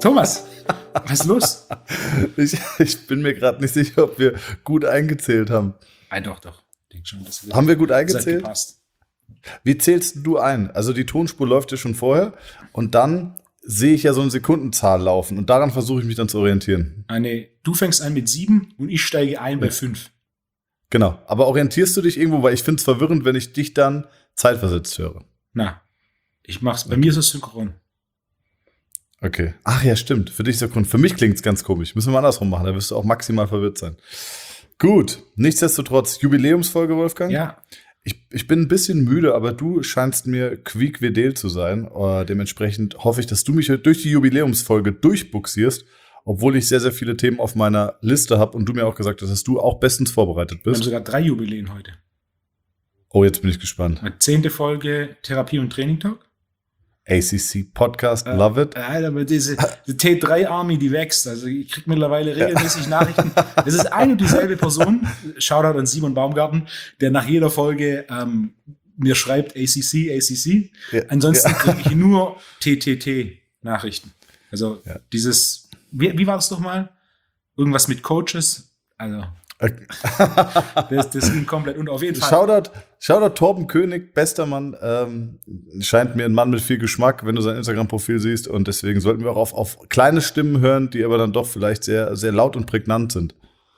Thomas, was ist los? Ich bin mir gerade nicht sicher, ob wir gut eingezählt haben. Doch. Ich denke schon, haben wir gut das hat eingezählt? gepasst. Wie zählst du ein? Also die Tonspur läuft ja schon vorher und dann sehe ich ja so eine Sekundenzahl laufen und daran versuche ich mich dann zu orientieren. Du fängst an mit 7 und ich steige ein bei 5. Genau, aber orientierst du dich irgendwo, weil ich finde es verwirrend, wenn ich dich dann zeitversetzt höre. Na, ich mach's. Bei mir ist es synchron. Okay. Ach ja, stimmt. Für dich synchron. Für mich klingt es ganz komisch. Müssen wir mal andersrum machen, da wirst du auch maximal verwirrt sein. Gut, nichtsdestotrotz, Jubiläumsfolge, Wolfgang. Ja. Ich bin ein bisschen müde, aber du scheinst mir quiekvedel zu sein. Dementsprechend hoffe ich, dass du mich durch die Jubiläumsfolge durchbuxierst, obwohl ich sehr, sehr viele Themen auf meiner Liste habe und du mir auch gesagt hast, dass du auch bestens vorbereitet Wir haben bist. sogar 3 Jubiläen heute. Oh, jetzt bin ich gespannt. 10. Folge Therapie- und Training-Talk. ACC Podcast, love it. Aber die T3-Army, die wächst. Also ich kriege mittlerweile regelmäßig Nachrichten. Es ist eine und dieselbe Person, Shoutout an Simon Baumgarten, der nach jeder Folge mir schreibt ACC. Ja, Ansonsten kriege ich nur TTT-Nachrichten. Also dieses, wie war das nochmal? Irgendwas mit Coaches? Also das ging komplett und auf jeden Fall. Shoutout Torben König, bester Mann. Scheint mir ein Mann mit viel Geschmack, wenn du sein Instagram-Profil siehst. Und deswegen sollten wir auch auf kleine Stimmen hören, die aber dann doch vielleicht sehr, sehr laut und prägnant sind.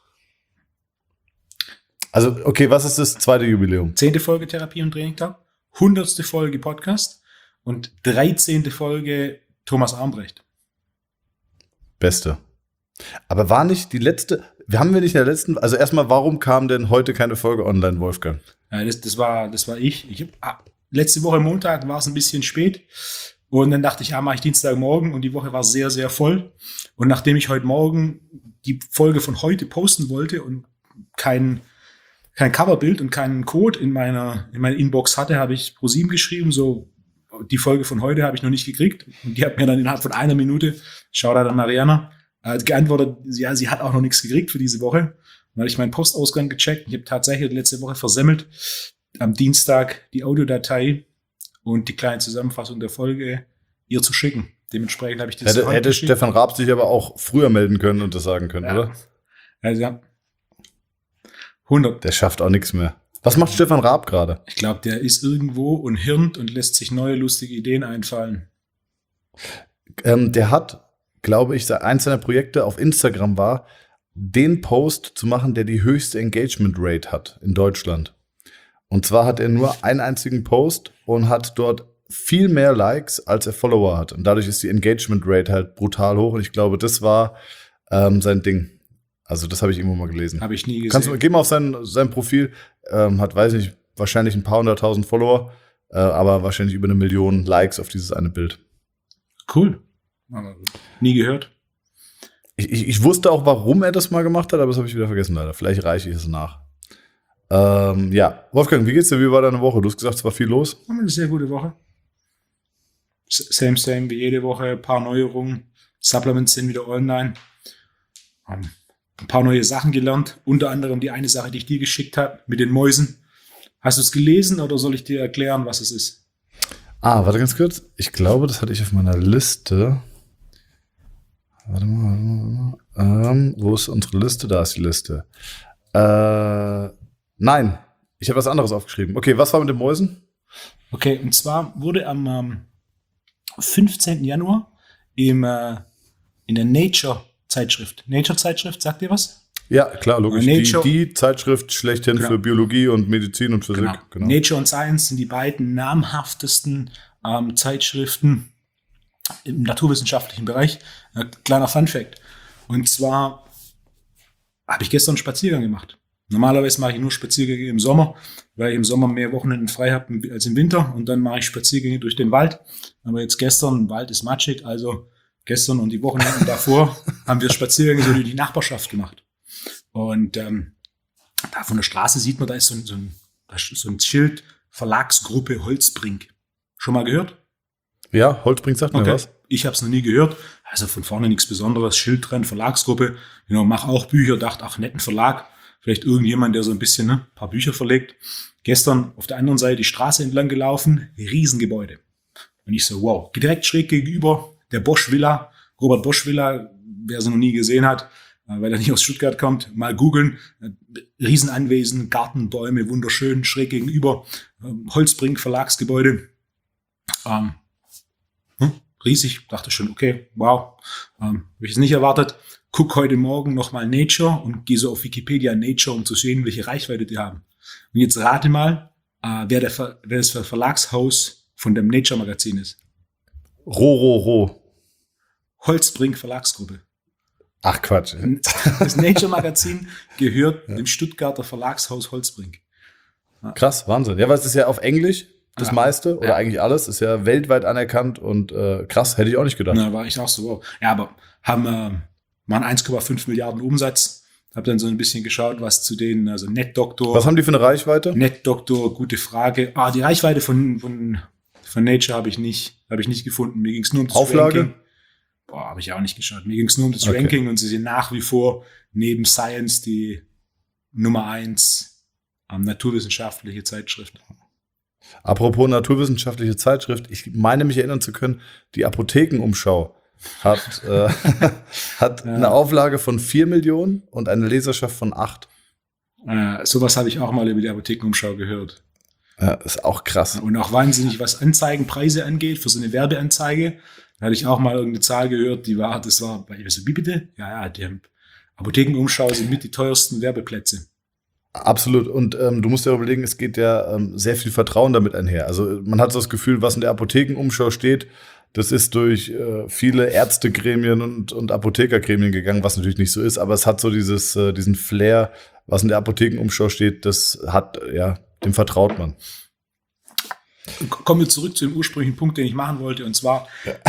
Also, okay, was ist das zweite Jubiläum? 10. Folge Therapie- und Training-Talk, 100. Folge Podcast und 13. Folge Thomas Armbrecht. Beste. Aber war nicht die letzte, haben wir nicht in der letzten, also erstmal, warum kam denn heute keine Folge online, Wolfgang? Ja, das war ich. Letzte Woche Montag war es ein bisschen spät und dann dachte ich, mache ich Dienstagmorgen und die Woche war sehr, sehr voll. Und nachdem ich heute Morgen die Folge von heute posten wollte und kein Coverbild und keinen Code in meiner Inbox hatte, habe ich ProSieben geschrieben, so die Folge von heute habe ich noch nicht gekriegt. Und die hat mir dann innerhalb von einer Minute, Shoutout an Mariana, geantwortet, ja, sie hat auch noch nichts gekriegt für diese Woche. Dann habe ich meinen Postausgang gecheckt. Ich habe tatsächlich letzte Woche versemmelt, am Dienstag die Audiodatei und die kleine Zusammenfassung der Folge ihr zu schicken. Dementsprechend habe ich das Hätte Stefan Raab sich aber auch früher melden können und das sagen können, oder? Also ja. 100. Der schafft auch nichts mehr. Was macht Stefan Raab gerade? Ich glaube, der ist irgendwo und hirnt und lässt sich neue lustige Ideen einfallen. Der hat, glaube ich, eins seiner Projekte auf Instagram war, den Post zu machen, der die höchste Engagement Rate hat in Deutschland. Und zwar hat er nur einen einzigen Post und hat dort viel mehr Likes, als er Follower hat. Und dadurch ist die Engagement Rate halt brutal hoch. Und ich glaube, das war sein Ding. Also das habe ich irgendwo mal gelesen. Habe ich nie gesehen. Geh mal auf sein Profil. Hat, weiß nicht, wahrscheinlich ein paar 100.000 Follower, aber wahrscheinlich über 1 Million Likes auf dieses eine Bild. Cool. Nie gehört. Ich wusste auch, warum er das mal gemacht hat, aber das habe ich wieder vergessen leider. Vielleicht reiche ich es nach. Wolfgang, wie geht's dir? Wie war deine Woche? Du hast gesagt, es war viel los. Haben wir eine sehr gute Woche. Same wie jede Woche. Ein paar Neuerungen. Supplements sind wieder online. Haben ein paar neue Sachen gelernt. Unter anderem die eine Sache, die ich dir geschickt habe, mit den Mäusen. Hast du es gelesen oder soll ich dir erklären, was es ist? Warte ganz kurz. Ich glaube, das hatte ich auf meiner Liste. Warte mal. Wo ist unsere Liste? Da ist die Liste. Nein, ich habe was anderes aufgeschrieben. Okay, was war mit den Mäusen? Okay, und zwar wurde am 15. Januar in der Nature-Zeitschrift. Nature-Zeitschrift, sagt ihr was? Ja, klar, logisch. Die Zeitschrift schlechthin genau. Für Biologie und Medizin und Physik. Genau. Nature und Science sind die beiden namhaftesten Zeitschriften im naturwissenschaftlichen Bereich. Kleiner Funfact. Und zwar habe ich gestern einen Spaziergang gemacht. Normalerweise mache ich nur Spaziergänge im Sommer, weil ich im Sommer mehr Wochenenden frei habe als im Winter. Und dann mache ich Spaziergänge durch den Wald. Aber jetzt gestern, Wald ist matschig, also gestern und die Wochenenden davor haben wir Spaziergänge so durch die Nachbarschaft gemacht. Und da von der Straße sieht man, da ist so ein Schild, Verlagsgruppe Holzbrink. Schon mal gehört? Ja, Holzbrink sagt mir was. Ich habe es noch nie gehört. Also von vorne nichts Besonderes. Schild dran, Verlagsgruppe. Mach auch Bücher. Dachte, netten Verlag. Vielleicht irgendjemand, der so ein bisschen ein paar Bücher verlegt. Gestern auf der anderen Seite die Straße entlang gelaufen. Riesengebäude. Und ich so, wow. Direkt schräg gegenüber der Bosch Villa Robert Bosch Villa, wer sie noch nie gesehen hat, weil er nicht aus Stuttgart kommt, mal googeln. Riesenanwesen, Garten, Bäume, wunderschön, schräg gegenüber, Holzbrink Verlagsgebäude. Riesig, dachte schon, okay, wow, habe ich es nicht erwartet. Guck heute Morgen nochmal Nature und gehe so auf Wikipedia Nature, um zu sehen, welche Reichweite die haben. Und jetzt rate mal, wer das Verlagshaus von dem Nature-Magazin ist. Holzbrink Verlagsgruppe. Ach Quatsch. Das Nature-Magazin gehört dem Stuttgarter Verlagshaus Holzbrink. Krass, Wahnsinn. Ja, weil es ist ja auf Englisch. Das meiste oder eigentlich alles ist ja weltweit anerkannt und krass, hätte ich auch nicht gedacht. Na, war ich auch so. Ja, aber waren 1,5 Milliarden Umsatz. Hab dann so ein bisschen geschaut, was zu denen, also NetDoktor. Was haben die für eine Reichweite? NetDoktor, gute Frage. Die Reichweite von Nature habe ich nicht gefunden. Mir ging es nur um das Auflage? Ranking. Habe ich auch nicht geschaut. Mir ging es nur um das Ranking und sie sind nach wie vor neben Science die Nummer 1 naturwissenschaftliche Zeitschrift. Apropos naturwissenschaftliche Zeitschrift, ich meine mich erinnern zu können, die Apothekenumschau hat eine Auflage von 4 Millionen und eine Leserschaft von 8. Sowas habe ich auch mal über die Apothekenumschau gehört. Ja, ist auch krass. Und auch wahnsinnig, was Anzeigenpreise angeht, für so eine Werbeanzeige. Da hatte ich auch mal irgendeine Zahl gehört, das war bei wie bitte? Ja, die Apothekenumschau sind mit die teuersten Werbeplätze. Absolut. Und du musst dir überlegen, es geht ja sehr viel Vertrauen damit einher. Also man hat so das Gefühl, was in der Apothekenumschau steht, das ist durch viele Ärztegremien und Apothekergremien gegangen, was natürlich nicht so ist. Aber es hat so diesen Flair, was in der Apothekenumschau steht, dem vertraut man. Kommen wir zurück zu dem ursprünglichen Punkt, den ich machen wollte. Und zwar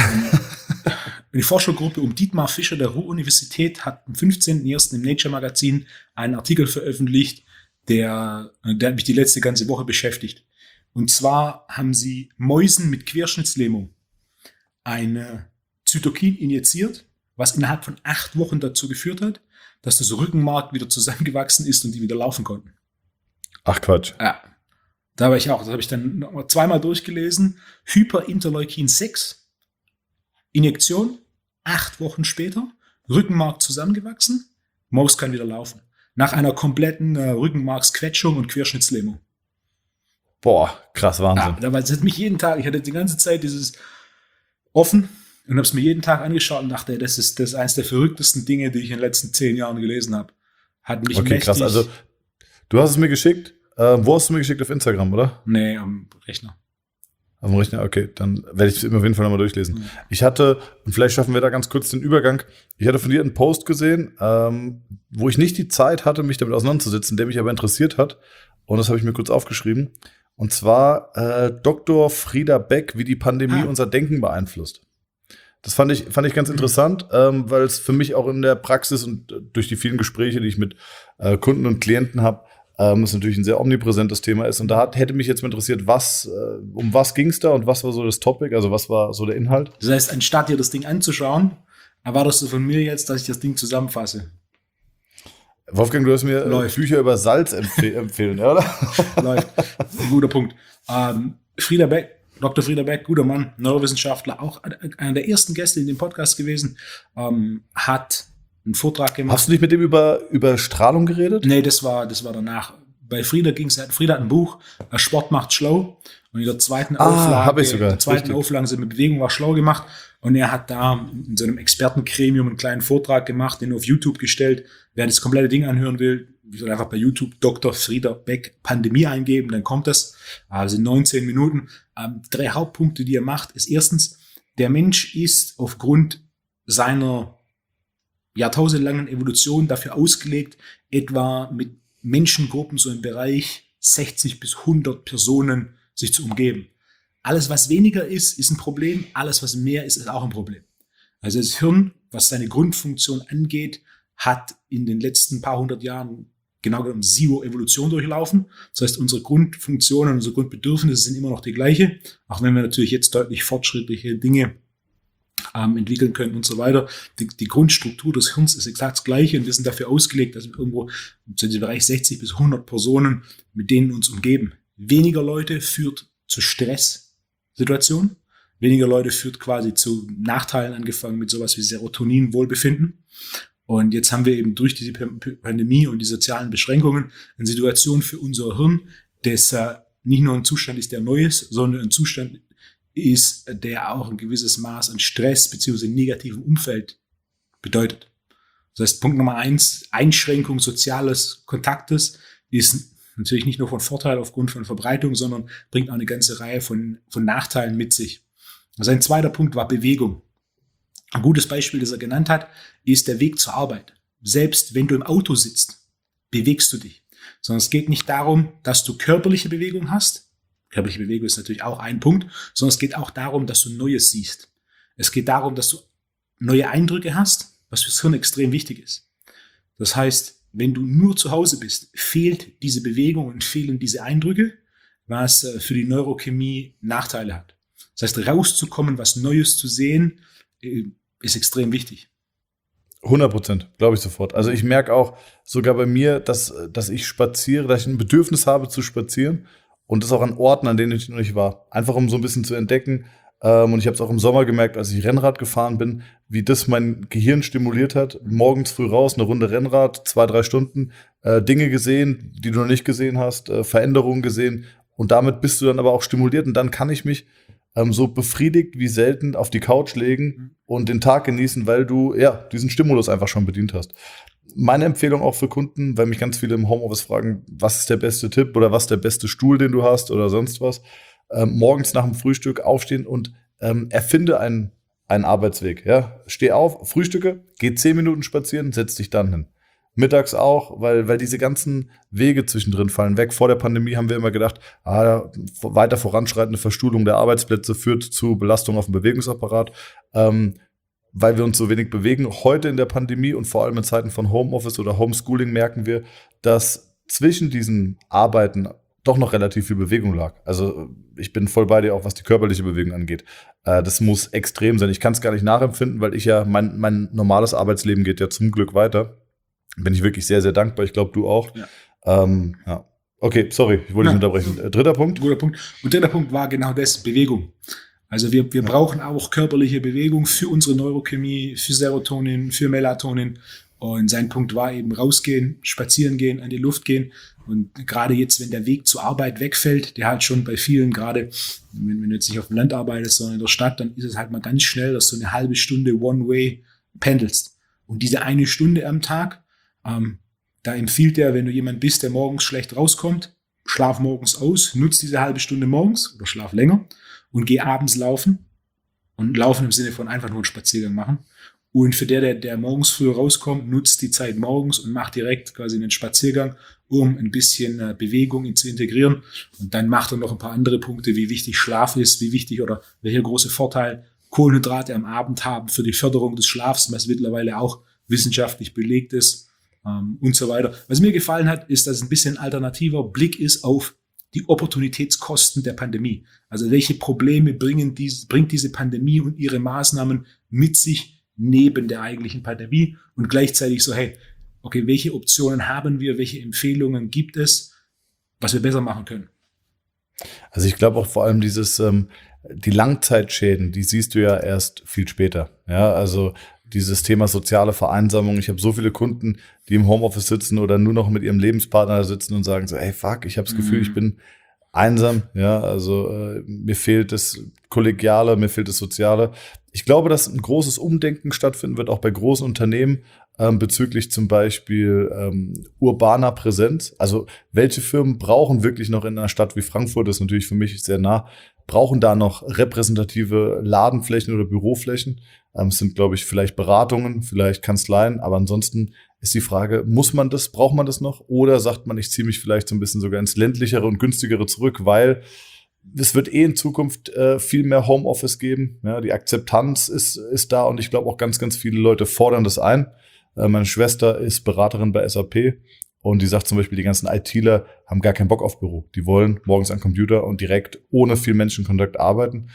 die Forschergruppe um Dietmar Fischer der Ruhr-Universität hat am 15.01. im Nature-Magazin einen Artikel veröffentlicht, der hat mich die letzte ganze Woche beschäftigt. Und zwar haben sie Mäusen mit Querschnittslähmung ein Zytokin injiziert, was innerhalb von 8 Wochen dazu geführt hat, dass das Rückenmark wieder zusammengewachsen ist und die wieder laufen konnten. Ach Quatsch. Ja, das habe ich dann noch mal zweimal durchgelesen. Hyperinterleukin 6, Injektion, 8 Wochen später, Rückenmark zusammengewachsen, Maus kann wieder laufen. Nach einer kompletten Rückenmarksquetschung und Querschnittslähmung. Boah, krass, Wahnsinn. Ja, das hat mich jeden Tag, ich hatte die ganze Zeit dieses offen und habe es mir jeden Tag angeschaut und dachte, das ist eines der verrücktesten Dinge, die ich in den letzten 10 Jahren gelesen habe. Hat mich okay, krass. Also, du hast es mir geschickt. Wo hast du mir geschickt? Auf Instagram, oder? Nee, am Rechner. Am Rechner, okay. Dann werde ich es auf jeden Fall nochmal durchlesen. Ich hatte, und vielleicht schaffen wir da ganz kurz den Übergang, ich hatte von dir einen Post gesehen, wo ich nicht die Zeit hatte, mich damit auseinanderzusetzen, der mich aber interessiert hat. Und das habe ich mir kurz aufgeschrieben. Und zwar Dr. Frieda Beck, wie die Pandemie unser Denken beeinflusst. Das fand ich ganz interessant, weil es für mich auch in der Praxis und durch die vielen Gespräche, die ich mit Kunden und Klienten habe, es natürlich ein sehr omnipräsentes Thema ist. Und da hätte mich jetzt mal interessiert, um was ging es da und was war so das Topic, also was war so der Inhalt? Das heißt, anstatt dir das Ding anzuschauen, erwartest du von mir jetzt, dass ich das Ding zusammenfasse. Wolfgang, du hast mir Bücher über Salz empfehlen, oder? Läuft. Ein guter Punkt. Frieda Beck, Dr. Frieda Beck, guter Mann, Neurowissenschaftler, auch einer der ersten Gäste in dem Podcast gewesen, hat einen Vortrag gemacht. Hast du nicht mit dem über Strahlung geredet? Nee, das war danach. Bei Frieda Frieda hat ein Buch, Sport macht schlau. Und in der zweiten Auflage, sind mit Bewegung war schlau gemacht. Und er hat da in so einem Expertengremium einen kleinen Vortrag gemacht, den auf YouTube gestellt. Wer das komplette Ding anhören will, soll einfach bei YouTube Dr. Frieda Beck Pandemie eingeben, dann kommt das. Also 19 Minuten. 3 Hauptpunkte, die er macht, ist erstens, der Mensch ist aufgrund seiner jahrtausendlangen Evolution dafür ausgelegt, etwa mit Menschengruppen so im Bereich 60 bis 100 Personen sich zu umgeben. Alles, was weniger ist, ist ein Problem. Alles, was mehr ist, ist auch ein Problem. Also das Hirn, was seine Grundfunktion angeht, hat in den letzten paar 100 Jahren genau genommen Zero Evolution durchlaufen. Das heißt, unsere Grundfunktionen, unsere Grundbedürfnisse sind immer noch die gleiche, auch wenn wir natürlich jetzt deutlich fortschrittliche Dinge entwickeln können und so weiter. Die Grundstruktur des Hirns ist exakt das Gleiche und wir sind dafür ausgelegt, dass wir irgendwo im Bereich 60 bis 100 Personen, mit denen uns umgeben. Weniger Leute führt zu Stresssituationen, weniger Leute führt quasi zu Nachteilen, angefangen mit sowas wie Serotonin, Wohlbefinden. Und jetzt haben wir eben durch diese Pandemie und die sozialen Beschränkungen eine Situation für unser Hirn, das nicht nur ein Zustand ist, der neu ist, sondern ein Zustand ist, der auch ein gewisses Maß an Stress bzw. negativem Umfeld bedeutet. Das heißt, Punkt Nummer 1, Einschränkung soziales Kontaktes ist natürlich nicht nur von Vorteil aufgrund von Verbreitung, sondern bringt auch eine ganze Reihe von Nachteilen mit sich. Also ein zweiter Punkt war Bewegung. Ein gutes Beispiel, das er genannt hat, ist der Weg zur Arbeit. Selbst wenn du im Auto sitzt, bewegst du dich. Sondern es geht nicht darum, dass du körperliche Bewegung hast. Körperliche Bewegung ist natürlich auch ein Punkt, sondern es geht auch darum, dass du Neues siehst. Es geht darum, dass du neue Eindrücke hast, was fürs Hirn extrem wichtig ist. Das heißt, wenn du nur zu Hause bist, fehlt diese Bewegung und fehlen diese Eindrücke, was für die Neurochemie Nachteile hat. Das heißt, rauszukommen, was Neues zu sehen, ist extrem wichtig. 100%, glaube ich sofort. Also ich merke auch sogar bei mir, dass ich spaziere, dass ich ein Bedürfnis habe zu spazieren und das auch an Orten, an denen ich noch nicht war. Einfach um so ein bisschen zu entdecken. Und ich habe es auch im Sommer gemerkt, als ich Rennrad gefahren bin, wie das mein Gehirn stimuliert hat. Morgens früh raus, eine Runde Rennrad, 2-3 Stunden, Dinge gesehen, die du noch nicht gesehen hast, Veränderungen gesehen. Und damit bist du dann aber auch stimuliert und dann kann ich mich so befriedigt wie selten auf die Couch legen und den Tag genießen, weil du diesen Stimulus einfach schon bedient hast. Meine Empfehlung auch für Kunden, weil mich ganz viele im Homeoffice fragen, was ist der beste Tipp oder was ist der beste Stuhl, den du hast oder sonst was. Morgens nach dem Frühstück aufstehen und erfinde einen Arbeitsweg. Ja? Steh auf, frühstücke, geh 10 Minuten spazieren, setz dich dann hin. Mittags auch, weil diese ganzen Wege zwischendrin fallen weg. Vor der Pandemie haben wir immer gedacht, weiter voranschreitende Verstuhlung der Arbeitsplätze führt zu Belastung auf dem Bewegungsapparat, weil wir uns so wenig bewegen. Heute in der Pandemie und vor allem in Zeiten von Homeoffice oder Homeschooling merken wir, dass zwischen diesen Arbeiten doch noch relativ viel Bewegung lag. Also ich bin voll bei dir, auch was die körperliche Bewegung angeht. Das muss extrem sein. Ich kann es gar nicht nachempfinden, weil ich mein normales Arbeitsleben geht ja zum Glück weiter. Bin ich wirklich sehr, sehr dankbar. Ich glaube, du auch. Ja. Okay, sorry, ich wollte dich unterbrechen. Dritter Punkt? Guter Punkt. Und dritter Punkt war genau das, Bewegung. Also wir brauchen auch körperliche Bewegung für unsere Neurochemie, für Serotonin, für Melatonin. Und sein Punkt war eben rausgehen, spazieren gehen, an die Luft gehen. Und gerade jetzt, wenn der Weg zur Arbeit wegfällt, der halt schon bei vielen, gerade wenn du jetzt nicht auf dem Land arbeitest, sondern in der Stadt, dann ist es halt mal ganz schnell, dass du eine halbe Stunde One-Way pendelst. Und diese eine Stunde am Tag, da empfiehlt er, wenn du jemand bist, der morgens schlecht rauskommt, schlaf morgens aus, nutz diese halbe Stunde morgens oder schlaf länger und geh abends laufen. Und laufen im Sinne von einfach nur einen Spaziergang machen. Und für der morgens früh rauskommt, nutzt die Zeit morgens und macht direkt quasi einen Spaziergang, um ein bisschen Bewegung zu integrieren. Und dann macht er noch ein paar andere Punkte, wie wichtig Schlaf ist, wie wichtig oder welcher große Vorteil Kohlenhydrate am Abend haben für die Förderung des Schlafs, was mittlerweile auch wissenschaftlich belegt ist. Und so weiter. Was mir gefallen hat, ist, dass es ein bisschen alternativer Blick ist auf die Opportunitätskosten der Pandemie. Also welche Probleme bringt diese Pandemie und ihre Maßnahmen mit sich neben der eigentlichen Pandemie und gleichzeitig so, hey, okay, welche Optionen haben wir, welche Empfehlungen gibt es, was wir besser machen können? Also ich glaube auch vor allem die Langzeitschäden, die siehst du ja erst viel später. Ja, also dieses Thema soziale Vereinsamung. Ich habe so viele Kunden, die im Homeoffice sitzen oder nur noch mit ihrem Lebenspartner sitzen und sagen so, hey, fuck, ich habe das Gefühl, ich bin einsam. Ja, also mir fehlt das Kollegiale, mir fehlt das Soziale. Ich glaube, dass ein großes Umdenken stattfinden wird, auch bei großen Unternehmen, bezüglich zum Beispiel urbaner Präsenz. Also welche Firmen brauchen wirklich noch in einer Stadt wie Frankfurt, das ist natürlich für mich sehr nah, brauchen da noch repräsentative Ladenflächen oder Büroflächen? Es sind, glaube ich, vielleicht Beratungen, vielleicht Kanzleien, aber ansonsten ist die Frage, braucht man das noch? Oder sagt man, ich ziehe mich vielleicht so ein bisschen sogar ins ländlichere und günstigere zurück, weil es wird in Zukunft viel mehr Homeoffice geben. Ja, die Akzeptanz ist da und ich glaube auch ganz, ganz viele Leute fordern das ein. Meine Schwester ist Beraterin bei SAP und die sagt zum Beispiel, die ganzen ITler haben gar keinen Bock auf Büro. Die wollen morgens am Computer und direkt ohne viel Menschenkontakt arbeiten.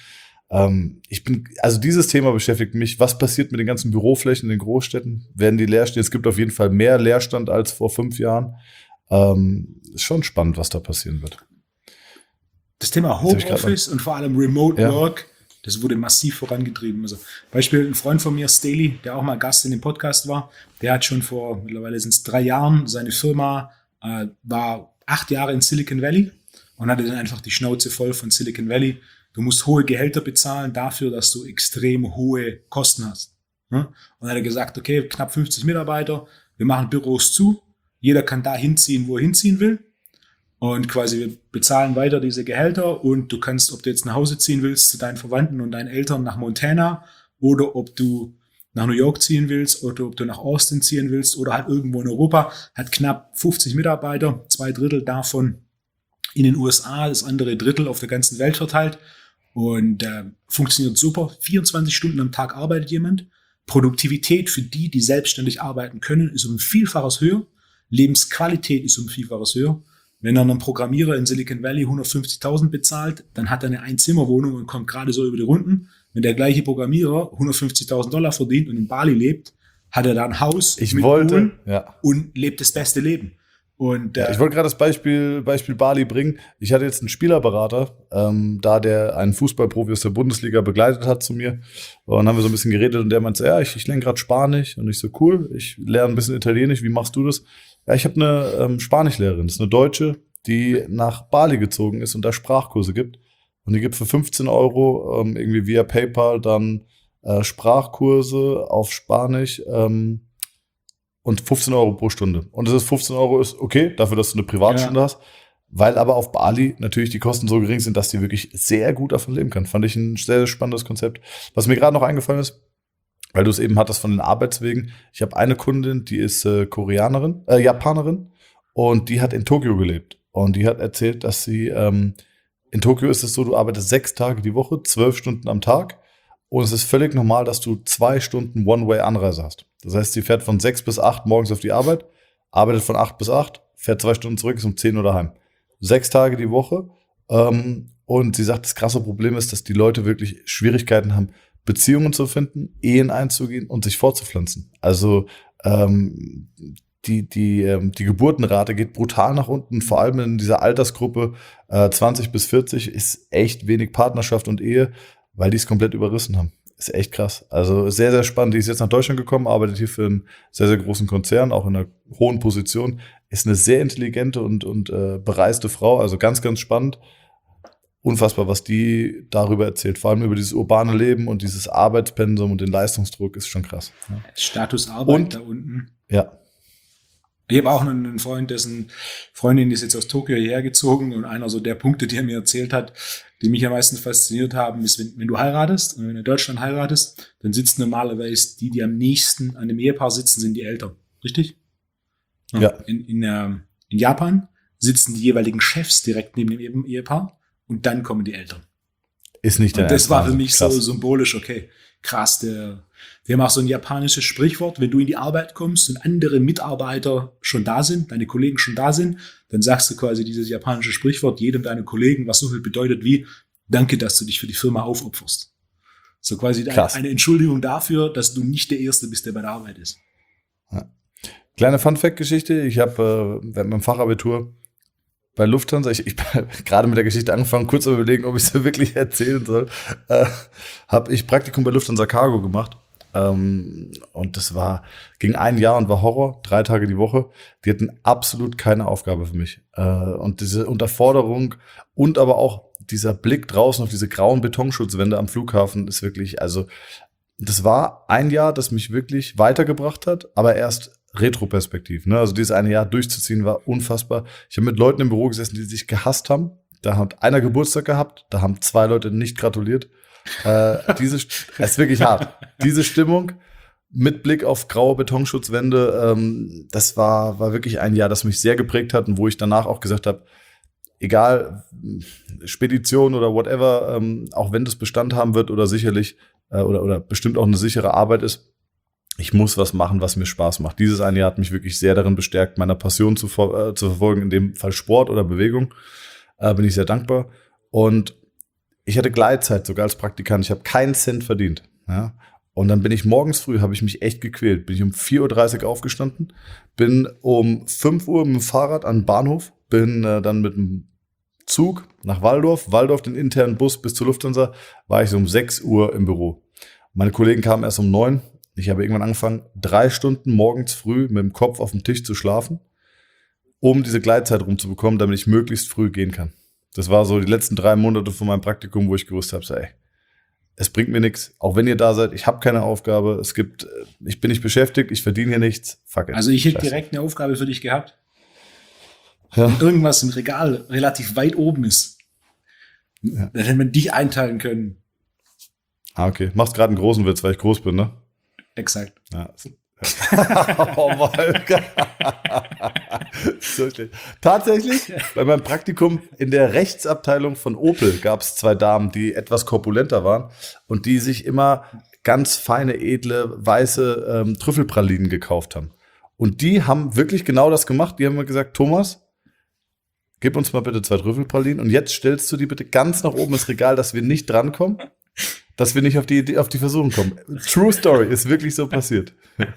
Also dieses Thema beschäftigt mich. Was passiert mit den ganzen Büroflächen in den Großstädten? Werden die leer stehen? Es gibt auf jeden Fall mehr Leerstand als vor 5 Jahren. Ist schon spannend, was da passieren wird. Das Thema Homeoffice und vor allem Remote Work Das wurde massiv vorangetrieben. Also Beispiel, ein Freund von mir, Staley, der auch mal Gast in dem Podcast war, der hat schon mittlerweile sind es 3 Jahren, seine Firma war 8 Jahre in Silicon Valley und hatte dann einfach die Schnauze voll von Silicon Valley. Du musst hohe Gehälter bezahlen dafür, dass du extrem hohe Kosten hast. Und dann hat er gesagt, okay, knapp 50 Mitarbeiter, wir machen Büros zu, jeder kann da hinziehen, wo er hinziehen will. Und quasi wir bezahlen weiter diese Gehälter und du kannst, ob du jetzt nach Hause ziehen willst zu deinen Verwandten und deinen Eltern nach Montana oder ob du nach New York ziehen willst oder ob du nach Austin ziehen willst oder halt irgendwo in Europa, hat knapp 50 Mitarbeiter, 2/3 davon in den USA, das andere Drittel auf der ganzen Welt verteilt und funktioniert super. 24 Stunden am Tag arbeitet jemand. Produktivität für die, die selbstständig arbeiten können, ist um ein Vielfaches höher. Lebensqualität ist um ein Vielfaches höher. Wenn er einen Programmierer in Silicon Valley 150.000 bezahlt, dann hat er eine Einzimmerwohnung und kommt gerade so über die Runden. Wenn der gleiche Programmierer $150.000 verdient und in Bali lebt, hat er da ein Haus Pool und lebt das beste Leben. Und, ich wollte gerade das Beispiel Bali bringen. Ich hatte jetzt einen Spielerberater, da der einen Fußballprofi aus der Bundesliga begleitet hat zu mir. Und dann haben wir so ein bisschen geredet und der meinte, ja, ich lerne gerade Spanisch. Und ich so, cool, ich lerne ein bisschen Italienisch. Wie machst du das? Ja, ich habe eine Spanischlehrerin, das ist eine Deutsche, die nach Bali gezogen ist und da Sprachkurse gibt. Und die gibt für 15 € irgendwie via PayPal dann Sprachkurse auf Spanisch und 15 € pro Stunde. Und das ist 15 € ist okay, dafür, dass du eine Privatstunde hast. Weil aber auf Bali natürlich die Kosten so gering sind, dass die wirklich sehr gut davon leben kann. Fand ich ein sehr, sehr spannendes Konzept. Was mir gerade noch eingefallen ist, weil du es eben hattest von den Arbeitswegen. Ich habe eine Kundin, die ist Japanerin und die hat in Tokio gelebt. Und die hat erzählt, dass sie, in Tokio ist es so, du arbeitest 6 Tage die Woche, 12 Stunden am Tag. Und es ist völlig normal, dass du 2 Stunden One-Way-Anreise hast. Das heißt, sie fährt von 6 bis 8 morgens auf die Arbeit, arbeitet von 8 bis 8, fährt 2 Stunden zurück, ist um 10 Uhr daheim. 6 Tage die Woche. Und sie sagt, das krasse Problem ist, dass die Leute wirklich Schwierigkeiten haben, Beziehungen zu finden, Ehen einzugehen und sich fortzupflanzen. Also die Geburtenrate geht brutal nach unten, vor allem in dieser Altersgruppe 20 bis 40 ist echt wenig Partnerschaft und Ehe, weil die es komplett überrissen haben. Ist echt krass. Also sehr, sehr spannend. Die ist jetzt nach Deutschland gekommen, arbeitet hier für einen sehr, sehr großen Konzern, auch in einer hohen Position. Ist eine sehr intelligente und bereiste Frau, also ganz, ganz spannend. Unfassbar, was die darüber erzählt. Vor allem über dieses urbane Leben und dieses Arbeitspensum und den Leistungsdruck ist schon krass. Ja. Status Arbeit da unten. Ja. Ich habe auch einen Freund, dessen Freundin ist jetzt aus Tokio hierher gezogen und einer so der Punkte, die er mir erzählt hat, die mich am meisten fasziniert haben, ist, wenn du heiratest und wenn du in Deutschland heiratest, dann sitzen normalerweise die am nächsten an dem Ehepaar sitzen, sind die Eltern. Richtig? Ja. In Japan sitzen die jeweiligen Chefs direkt neben dem Ehepaar. Und dann kommen die Eltern. Ist nicht der Und das war für mich krass. so symbolisch, okay, krass, wir haben auch so ein japanisches Sprichwort, wenn du in die Arbeit kommst und andere Mitarbeiter schon da sind, deine Kollegen schon da sind, dann sagst du quasi dieses japanische Sprichwort jedem deiner Kollegen, was so viel bedeutet wie, danke, dass du dich für die Firma aufopferst. So quasi eine Entschuldigung dafür, dass du nicht der Erste bist, der bei der Arbeit ist. Ja. Kleine Fun-Fact-Geschichte, ich habe während meinem Fachabitur bei Lufthansa, ich gerade mit der Geschichte angefangen, kurz zu überlegen, ob ich es wirklich erzählen soll, habe ich Praktikum bei Lufthansa Cargo gemacht. Und das ging 1 Jahr und war Horror, 3 Tage die Woche. Die hatten absolut keine Aufgabe für mich. Und diese Unterforderung und aber auch dieser Blick draußen auf diese grauen Betonschutzwände am Flughafen ist wirklich, also das war 1 Jahr, das mich wirklich weitergebracht hat, aber erst retroperspektiv. Ne? Also dieses 1 Jahr durchzuziehen war unfassbar. Ich habe mit Leuten im Büro gesessen, die sich gehasst haben. Da hat einer Geburtstag gehabt, da haben 2 Leute nicht gratuliert. Es ist wirklich hart. Diese Stimmung mit Blick auf graue Betonschutzwände, das war wirklich 1 Jahr, das mich sehr geprägt hat und wo ich danach auch gesagt habe, egal, Spedition oder whatever, auch wenn das Bestand haben wird oder sicherlich oder bestimmt auch eine sichere Arbeit ist, ich muss was machen, was mir Spaß macht. Dieses 1 Jahr hat mich wirklich sehr darin bestärkt, meiner Passion zu verfolgen, in dem Fall Sport oder Bewegung. Bin ich sehr dankbar. Und ich hatte Gleitzeit sogar als Praktikant. Ich habe keinen Cent verdient. Ja? Und dann bin ich morgens früh, habe ich mich echt gequält. Bin ich um 4:30 Uhr aufgestanden, bin um 5 Uhr mit dem Fahrrad an den Bahnhof, bin dann mit dem Zug nach Walldorf den internen Bus bis zur Lufthansa, war ich so um 6 Uhr im Büro. Meine Kollegen kamen erst um 9. Ich habe irgendwann angefangen, 3 Stunden morgens früh mit dem Kopf auf dem Tisch zu schlafen, um diese Gleitzeit rumzubekommen, damit ich möglichst früh gehen kann. Das war so die letzten 3 Monate von meinem Praktikum, wo ich gewusst habe, so, ey, es bringt mir nichts, auch wenn ihr da seid, ich habe keine Aufgabe, ich bin nicht beschäftigt, ich verdiene hier nichts, fuck it. Also ich hätte direkt eine Aufgabe für dich gehabt. Ja. Wenn irgendwas im Regal relativ weit oben ist, dann hätte man dich einteilen können. Ah, okay. Machst gerade einen großen Witz, weil ich groß bin, ne? Exakt. Ja. Oh Mann. So schlecht. Tatsächlich, bei meinem Praktikum in der Rechtsabteilung von Opel gab es 2 Damen, die etwas korpulenter waren und die sich immer ganz feine, edle, weiße Trüffelpralinen gekauft haben. Und die haben wirklich genau das gemacht. Die haben mir gesagt, Thomas, gib uns mal bitte 2 Trüffelpralinen und jetzt stellst du die bitte ganz nach oben ins Regal, dass wir nicht drankommen, dass wir nicht auf die Versuchung kommen. True Story, ist wirklich so passiert.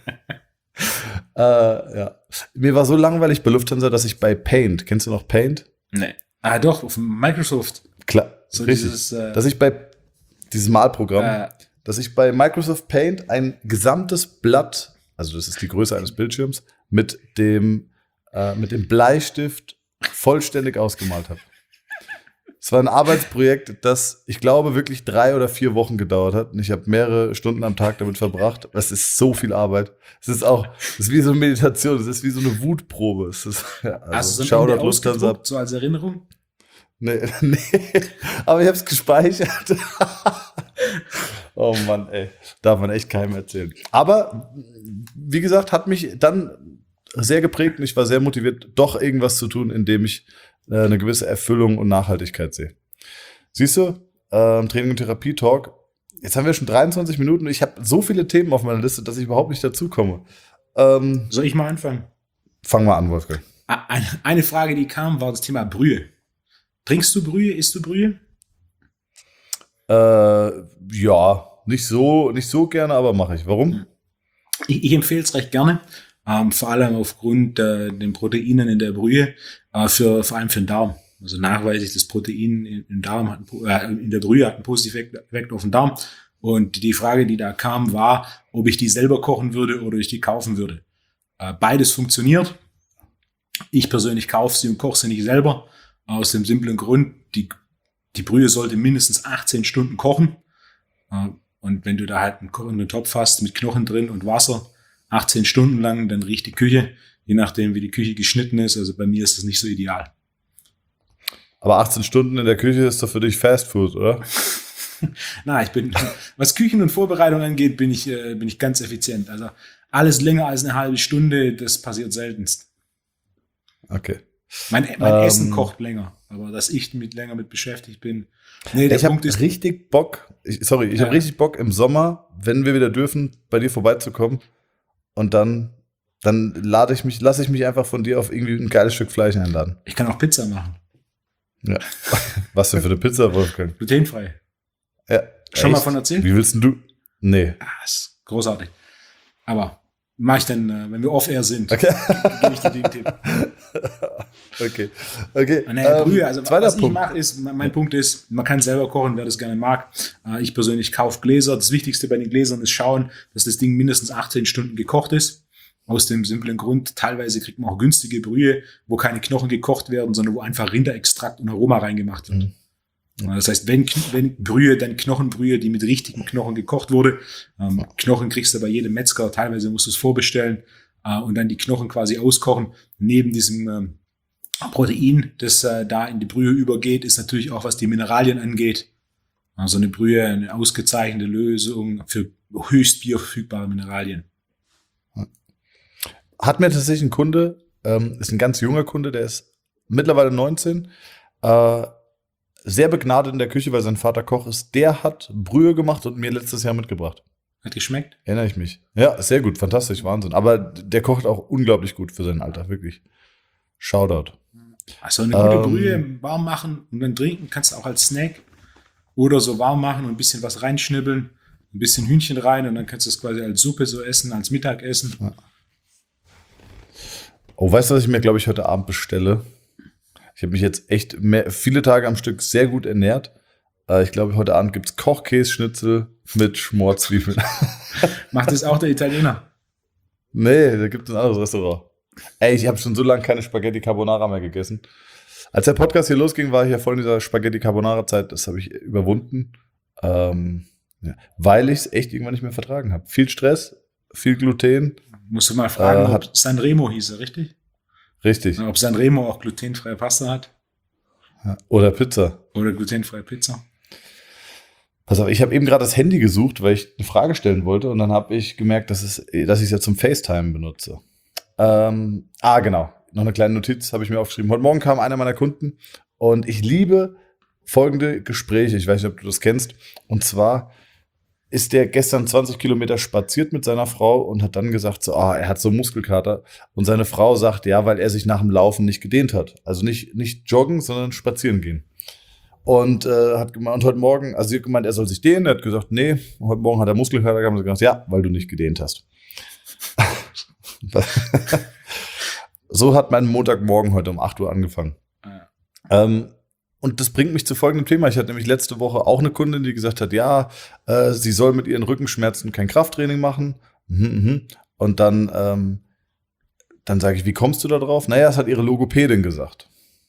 Ja. Mir war so langweilig bei Lufthansa, dass ich bei Paint, kennst du noch Paint? Nee. Ah, doch, auf Microsoft. Klar, So richtig. Dass ich bei dieses Malprogramm, dass ich bei Microsoft Paint ein gesamtes Blatt, also das ist die Größe eines Bildschirms, mit dem Bleistift vollständig ausgemalt habe. Es war ein Arbeitsprojekt, das, ich glaube, wirklich 3 oder 4 Wochen gedauert hat. Und ich habe mehrere Stunden am Tag damit verbracht. Es ist so viel Arbeit. Es ist wie so eine Meditation. Es ist wie so eine Wutprobe. Es ist, ja, Hast du Shoutout es Lufthansa. so als Erinnerung? Nee. Aber ich habe es gespeichert. Oh Mann, ey. Darf man echt keinem erzählen. Aber, wie gesagt, hat mich dann sehr geprägt und ich war sehr motiviert, doch irgendwas zu tun, in dem ich eine gewisse Erfüllung und Nachhaltigkeit sehe. Siehst du, Training- und Therapie-Talk, jetzt haben wir schon 23 Minuten und ich habe so viele Themen auf meiner Liste, dass ich überhaupt nicht dazukomme. Soll ich mal anfangen? Fang mal an, Wolfgang. Eine Frage, die kam, war das Thema Brühe. Trinkst du Brühe? Isst du Brühe? Ja, nicht so gerne, aber mache ich. Warum? Ich empfehle es recht gerne. Vor allem aufgrund den Proteinen in der Brühe, vor allem für den Darm. Also nachweislich, das Protein im Darm in der Brühe hat einen positiven Effekt auf den Darm. Und die Frage, die da kam, war, ob ich die selber kochen würde oder ich die kaufen würde. Beides funktioniert. Ich persönlich kaufe sie und koche sie nicht selber. Aus dem simplen Grund, die Brühe sollte mindestens 18 Stunden kochen. Und wenn du da halt einen kochenden Topf hast mit Knochen drin und Wasser, 18 Stunden lang, dann riecht die Küche, je nachdem, wie die Küche geschnitten ist. Also bei mir ist das nicht so ideal. Aber 18 Stunden in der Küche ist doch für dich Fast Food, oder? Na, was Küchen und Vorbereitung angeht, bin ich ganz effizient. Also alles länger als eine halbe Stunde, das passiert seltenst. Okay. Mein Essen kocht länger, aber dass ich länger mit beschäftigt bin. Nee, ich habe richtig Bock, ich habe richtig Bock im Sommer, wenn wir wieder dürfen, bei dir vorbeizukommen. Und dann lasse ich mich einfach von dir auf irgendwie ein geiles Stück Fleisch einladen. Ich kann auch Pizza machen. Ja. Was denn für eine Pizza, Wolfgang? Glutenfrei. Ja. Schon mal von erzählt? Wie willst du? Nee. Ist großartig. Aber mache ich dann, wenn wir off-air sind, okay. Gebe ich dir den Tipp. Okay. Brühe, also was Punkt. ich mache, mein Punkt ist, man kann selber kochen, wer das gerne mag. Ich persönlich kaufe Gläser. Das Wichtigste bei den Gläsern ist schauen, dass das Ding mindestens 18 Stunden gekocht ist. Aus dem simplen Grund, teilweise kriegt man auch günstige Brühe, wo keine Knochen gekocht werden, sondern wo einfach Rinderextrakt und Aroma reingemacht wird. Das heißt, wenn Brühe, dann Knochenbrühe, die mit richtigen Knochen gekocht wurde. Knochen kriegst du bei jedem Metzger, teilweise musst du es vorbestellen und dann die Knochen quasi auskochen. Neben diesem Protein, das da in die Brühe übergeht, ist natürlich auch, was die Mineralien angeht. Also eine Brühe, eine ausgezeichnete Lösung für höchst bioverfügbare Mineralien. Hat mir tatsächlich ein Kunde, ist ein ganz junger Kunde, der ist mittlerweile 19, sehr begnadet in der Küche, weil sein Vater Koch ist. Der hat Brühe gemacht und mir letztes Jahr mitgebracht. Hat geschmeckt? Erinnere ich mich. Ja, sehr gut, fantastisch, Wahnsinn. Aber der kocht auch unglaublich gut für sein Alter, wirklich. Shoutout. Also eine gute Brühe warm machen und dann trinken kannst du auch als Snack oder so warm machen und ein bisschen was reinschnibbeln, ein bisschen Hühnchen rein und dann kannst du es quasi als Suppe so essen, als Mittagessen. Ja. Oh, weißt du, was ich mir, glaube ich, heute Abend bestelle? Ich habe mich jetzt echt viele Tage am Stück sehr gut ernährt. Ich glaube, heute Abend gibt's Kochkäse-Schnitzel mit Schmorzwiebeln. Macht das auch der Italiener? Nee, da gibt es ein anderes Restaurant. Ey, ich habe schon so lange keine Spaghetti Carbonara mehr gegessen. Als der Podcast hier losging, war ich ja voll in dieser Spaghetti Carbonara-Zeit. Das habe ich überwunden, weil ich es echt irgendwann nicht mehr vertragen habe. Viel Stress, viel Gluten. Musst du mal fragen, ob Sanremo hieß, richtig? Richtig. Und ob Sanremo auch glutenfreie Pasta hat. Oder Pizza. Oder glutenfreie Pizza. Pass auf, ich habe eben gerade das Handy gesucht, weil ich eine Frage stellen wollte. Und dann habe ich gemerkt, dass ich es ja zum FaceTime benutze. Genau. Noch eine kleine Notiz habe ich mir aufgeschrieben. Heute Morgen kam einer meiner Kunden und ich liebe folgende Gespräche. Ich weiß nicht, ob du das kennst. Und zwar ist der gestern 20 Kilometer spaziert mit seiner Frau und hat dann gesagt, so, er hat so Muskelkater. Und seine Frau sagt, ja, weil er sich nach dem Laufen nicht gedehnt hat. Also nicht joggen, sondern spazieren gehen. Und hat gemeint, heute Morgen, also sie hat gemeint, er soll sich dehnen. Er hat gesagt, nee, heute Morgen hat er Muskelkater gehabt. Und sie hat gesagt, ja, weil du nicht gedehnt hast. So hat mein Montagmorgen heute um 8 Uhr angefangen. Und das bringt mich zu folgendem Thema. Ich hatte nämlich letzte Woche auch eine Kundin, die gesagt hat, ja, sie soll mit ihren Rückenschmerzen kein Krafttraining machen. Und dann sage ich, wie kommst du da drauf? Naja, es hat ihre Logopädin gesagt.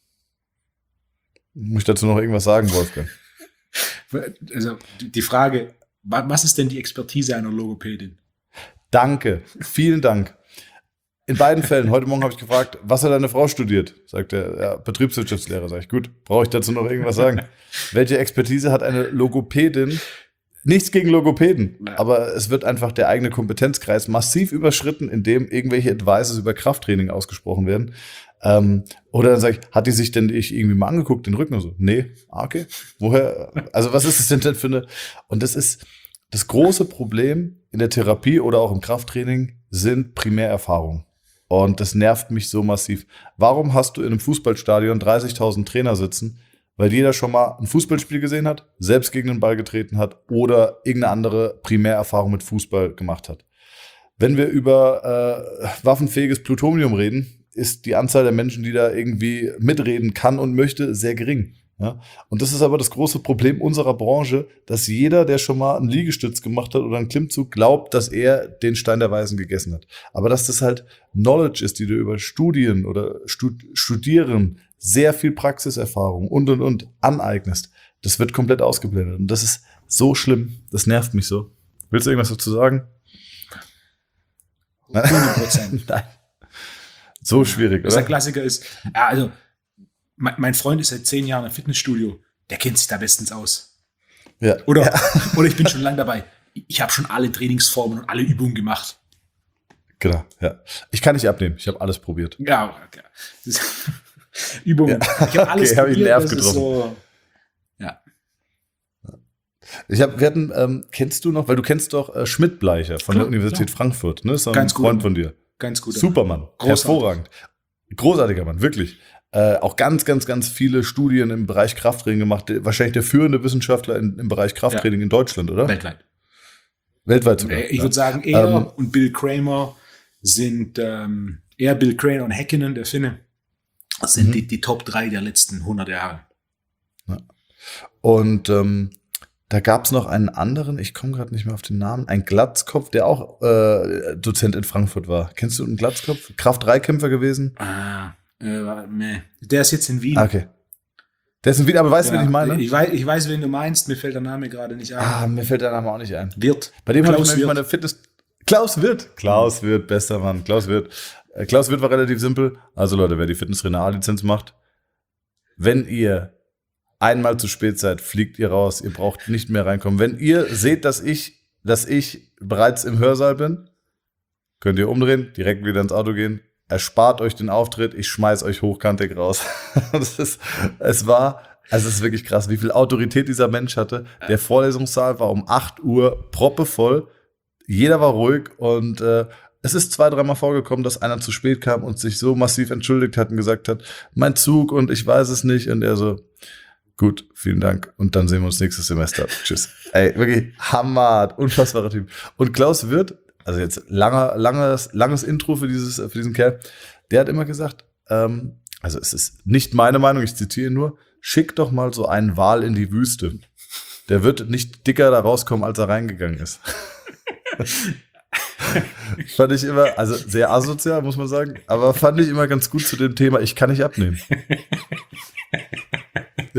Muss ich dazu noch irgendwas sagen, Wolfgang? Also die Frage, was ist denn die Expertise einer Logopädin? Danke, vielen Dank. In beiden Fällen, heute Morgen habe ich gefragt, was hat deine Frau studiert? Sagt er, ja, Betriebswirtschaftslehre. Sag ich, gut, brauche ich dazu noch irgendwas sagen? Welche Expertise hat eine Logopädin? Nichts gegen Logopäden, aber es wird einfach der eigene Kompetenzkreis massiv überschritten, indem irgendwelche Advices über Krafttraining ausgesprochen werden. Oder dann sage ich, hat die sich denn irgendwie mal angeguckt, den Rücken? Und so, nee, okay. Woher? Also was ist es denn für eine? Und das ist das große Problem in der Therapie oder auch im Krafttraining sind Primärerfahrungen. Und das nervt mich so massiv. Warum hast du in einem Fußballstadion 30.000 Trainer sitzen? Weil jeder schon mal ein Fußballspiel gesehen hat, selbst gegen den Ball getreten hat oder irgendeine andere Primärerfahrung mit Fußball gemacht hat. Wenn wir über waffenfähiges Plutonium reden, ist die Anzahl der Menschen, die da irgendwie mitreden kann und möchte, sehr gering. Ja? Und das ist aber das große Problem unserer Branche, dass jeder, der schon mal einen Liegestütz gemacht hat oder einen Klimmzug, glaubt, dass er den Stein der Weisen gegessen hat. Aber dass das halt Knowledge ist, die du über Studien oder Studieren, sehr viel Praxiserfahrung und aneignest, das wird komplett ausgeblendet. Und das ist so schlimm. Das nervt mich so. Willst du irgendwas dazu sagen? 100%. Nein. So schwierig, oder? Der Klassiker ist, ja, also mein Freund ist seit 10 Jahren im Fitnessstudio. Der kennt sich da bestens aus. Ja. Oder ich bin schon lange dabei. Ich habe schon alle Trainingsformen und alle Übungen gemacht. Genau, ja. Ich kann nicht abnehmen. Ich habe alles probiert. Ja, okay. Übungen. Ja. Ich habe alles probiert. Hab ich einen Nerv getroffen. So, ja. Wir hatten, kennst du noch, weil du kennst doch Schmidt-Bleicher von der Universität Frankfurt, ne? Ist ein Freund von dir. Ganz gut. Supermann. Hervorragend. Großartiger Mann, wirklich. Auch ganz, ganz, ganz viele Studien im Bereich Krafttraining gemacht. Wahrscheinlich der führende Wissenschaftler im Bereich Krafttraining in Deutschland, oder? Weltweit. Weltweit sogar. Ich würde sagen, er und Bill Kramer sind, Bill Kramer und Häkkinen, der Finne, sind die Top 3 der letzten 100 Jahre. Ja. Und da gab es noch einen anderen, ich komme gerade nicht mehr auf den Namen, ein Glatzkopf, der auch Dozent in Frankfurt war. Kennst du einen Glatzkopf? Kraft-3-Kämpfer gewesen? Nee. Der ist jetzt in Wien. Okay. Der ist in Wien, aber weißt du, wen ich meine? Ich weiß, wen du meinst. Mir fällt der Name gerade nicht ein. Mir fällt der Name auch nicht ein. Wirth. Bei dem habe ich nämlich meine Fitness... Klaus Wirth, bester Mann. Klaus Wirth war relativ simpel. Also Leute, wer die Fitnesstrainer A-Lizenz macht, wenn ihr einmal zu spät seid, fliegt ihr raus. Ihr braucht nicht mehr reinkommen. Wenn ihr seht, dass ich bereits im Hörsaal bin, könnt ihr umdrehen, direkt wieder ins Auto gehen. Erspart euch den Auftritt, ich schmeiß euch hochkantig raus. Es ist wirklich krass, wie viel Autorität dieser Mensch hatte. Der Vorlesungssaal war um 8 Uhr proppevoll. Jeder war ruhig und es ist 2-3 Mal vorgekommen, dass einer zu spät kam und sich so massiv entschuldigt hat und gesagt hat, mein Zug und ich weiß es nicht. Und er so, gut, vielen Dank. Und dann sehen wir uns nächstes Semester. Tschüss. Ey, wirklich Hammer, unfassbarer Typ. Und Klaus Wirth, also jetzt langes Intro für diesen Kerl, der hat immer gesagt, also es ist nicht meine Meinung, ich zitiere nur, schick doch mal so einen Wal in die Wüste. Der wird nicht dicker da rauskommen, als er reingegangen ist. Fand ich immer, also sehr asozial, muss man sagen, aber fand ich immer ganz gut zu dem Thema, ich kann nicht abnehmen. Ja.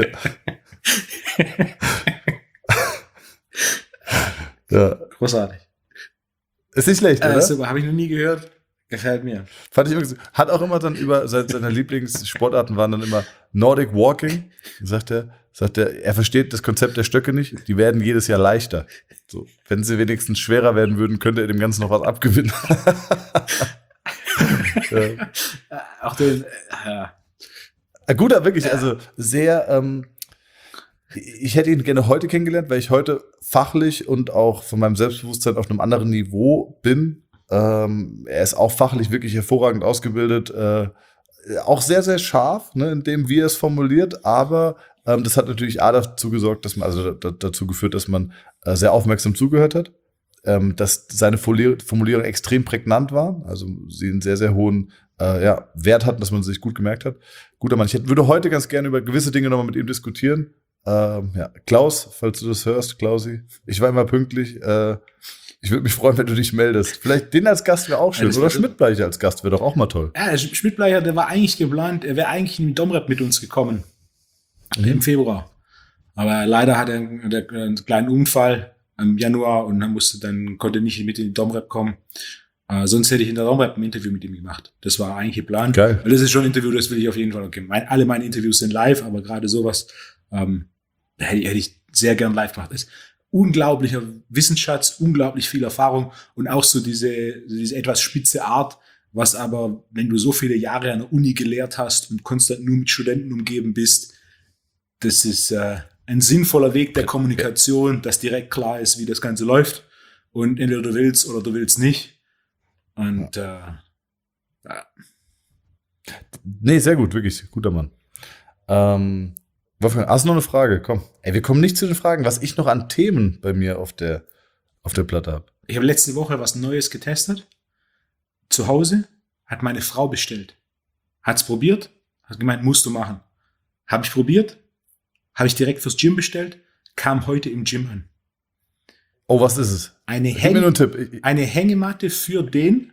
Ja. Großartig. Ist nicht schlecht, oder? Super, habe ich noch nie gehört. Gefällt mir. Fand ich immer, hat auch immer dann über seine Lieblingssportarten waren dann immer Nordic Walking. Sagt er, er versteht das Konzept der Stöcke nicht. Die werden jedes Jahr leichter. So, wenn sie wenigstens schwerer werden würden, könnte er dem Ganzen noch was abgewinnen. Ja. Auch den, Guter, wirklich, also sehr, ich hätte ihn gerne heute kennengelernt, weil ich heute fachlich und auch von meinem Selbstbewusstsein auf einem anderen Niveau bin. Er ist auch fachlich wirklich hervorragend ausgebildet, auch sehr, sehr scharf, ne, in dem, wie er es formuliert, aber das hat natürlich dazu gesorgt, dass man, also dazu geführt, dass man sehr aufmerksam zugehört hat, dass seine Formulierungen extrem prägnant waren, also sie einen sehr, sehr hohen Wert hatten, dass man sich gut gemerkt hat. Guter Mann, ich würde heute ganz gerne über gewisse Dinge nochmal mit ihm diskutieren. Klaus, falls du das hörst, Klausi, ich war immer pünktlich, ich würde mich freuen, wenn du dich meldest. Vielleicht den als Gast wäre auch schön. Oder Schmidtbleicher als Gast wäre doch auch mal toll. Ja, Schmidtbleicher, der war eigentlich geplant, er wäre eigentlich in den Domrep mit uns gekommen. Im Februar. Aber leider hat er einen kleinen Unfall im Januar und konnte nicht mit in den Domrep kommen. Sonst hätte ich in der Domrep ein Interview mit ihm gemacht. Das war eigentlich geplant. Geil. Weil das ist schon ein Interview, das will ich auf jeden Fall. Okay. Alle meine Interviews sind live, aber gerade sowas hätte ich sehr gern live gemacht. Das ist unglaublicher Wissensschatz, unglaublich viel Erfahrung und auch so diese etwas spitze Art, was aber, wenn du so viele Jahre an der Uni gelehrt hast und konstant nur mit Studenten umgeben bist, das ist ein sinnvoller Weg der Kommunikation, dass direkt klar ist, wie das Ganze läuft und entweder du willst oder du willst nicht. Und Nee, sehr gut, wirklich, guter Mann. Wolfgang, hast du noch eine Frage? Komm. Ey, wir kommen nicht zu den Fragen, was ich noch an Themen bei mir auf der Platte habe. Ich habe letzte Woche was Neues getestet. Zu Hause hat meine Frau bestellt. Hat's probiert, hat gemeint, musst du machen. Habe ich probiert, habe ich direkt fürs Gym bestellt, kam heute im Gym an. Oh, was ist es? Gib mir nur einen Tipp. Eine Hängematte für den.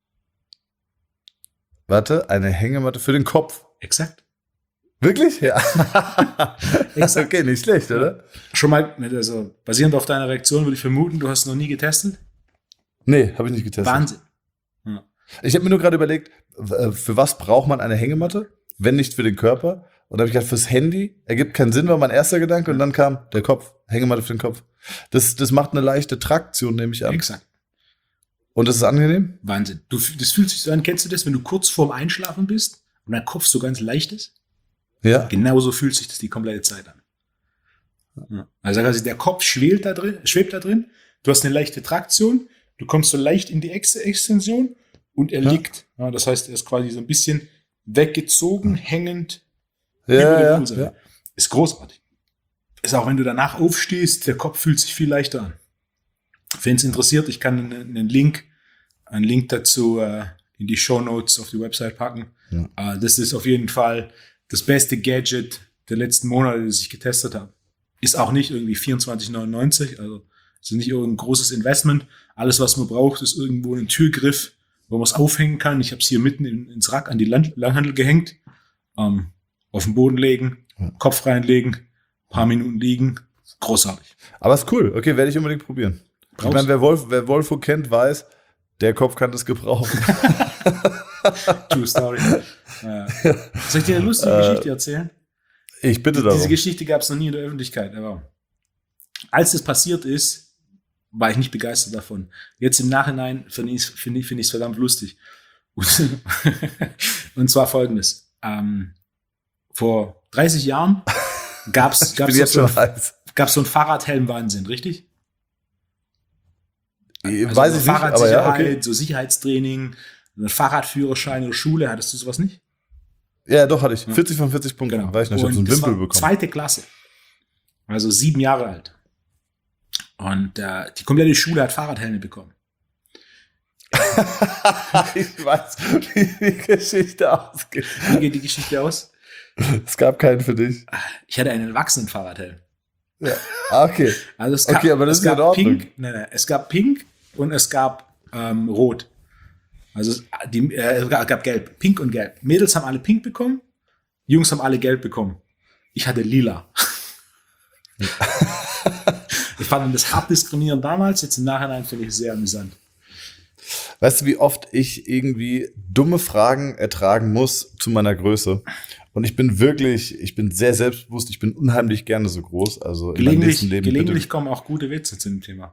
Warte, eine Hängematte für den Kopf. Exakt. Wirklich? Ja. Okay, nicht schlecht, oder? Schon mal, also basierend auf deiner Reaktion würde ich vermuten, du hast noch nie getestet? Nee, habe ich nicht getestet. Wahnsinn. Ja. Ich habe mir nur gerade überlegt, für was braucht man eine Hängematte, wenn nicht für den Körper? Und da habe ich gedacht, fürs Handy ergibt keinen Sinn, war mein erster Gedanke. Und dann kam der Kopf, Hängematte für den Kopf. Das macht eine leichte Traktion, nehme ich an. Exakt. Und das ist angenehm? Wahnsinn. Das fühlt sich so an, kennst du das, wenn du kurz vorm Einschlafen bist und dein Kopf so ganz leicht ist? Ja. Genauso fühlt sich das die komplette Zeit an. Ja. Also der Kopf schwebt da drin, du hast eine leichte Traktion, du kommst so leicht in die Extension und er liegt. Ja, das heißt, er ist quasi so ein bisschen weggezogen, hängend. Ja. Ist großartig. Ist auch, wenn du danach aufstehst, der Kopf fühlt sich viel leichter an. Wenn es interessiert, ich kann einen Link dazu in die Shownotes auf die Website packen. Ja. Das ist auf jeden Fall das beste Gadget der letzten Monate, das ich getestet habe. Ist auch nicht irgendwie 24,99, also ist nicht irgendein großes Investment. Alles, was man braucht, ist irgendwo ein Türgriff, wo man es aufhängen kann. Ich habe es hier mitten ins Rack an die Langhandel gehängt. Auf den Boden legen, Kopf reinlegen, paar Minuten liegen. Großartig. Aber ist cool. Okay, werde ich unbedingt probieren. Ich meine, wer Wolfo kennt, weiß, der Kopf kann das gebrauchen. True Story. Soll ich dir eine lustige Geschichte erzählen? Ich bitte darum. Diese Geschichte gab es noch nie in der Öffentlichkeit. Aber als das passiert ist, war ich nicht begeistert davon. Jetzt im Nachhinein finde ich es verdammt lustig. Und zwar Folgendes. Vor 30 Jahren gab's so einen Fahrradhelm-Wahnsinn, richtig? Also weiß ich nicht, aber ja, okay. So Sicherheitstraining, Fahrradführerschein oder Schule, hattest du sowas nicht? Ja, doch, hatte ich. 40 von 40 Punkten. Genau. Weiß ich nicht, ich habe so einen Wimpel bekommen. 2. Klasse. Also 7 Jahre alt. Und die komplette Schule hat Fahrradhelme bekommen. Ich weiß, wie die Geschichte ausgeht. Wie geht die Geschichte aus? Es gab keinen für dich. Ich hatte einen Erwachsenenfahrradhelm. Ja. Okay. Also es gab, Okay, aber das es ist ja gab in Ordnung. Pink, es gab Pink und es gab Rot. Also es gab Gelb, Pink und Gelb. Mädels haben alle Pink bekommen, Jungs haben alle Gelb bekommen. Ich hatte Lila. Ich fand das hart diskriminierend damals, jetzt im Nachhinein finde ich es sehr amüsant. Weißt du, wie oft ich irgendwie dumme Fragen ertragen muss zu meiner Größe? Und ich bin sehr selbstbewusst, ich bin unheimlich gerne so groß. Also in meinem nächsten Leben gelegentlich kommen auch gute Witze zu dem Thema.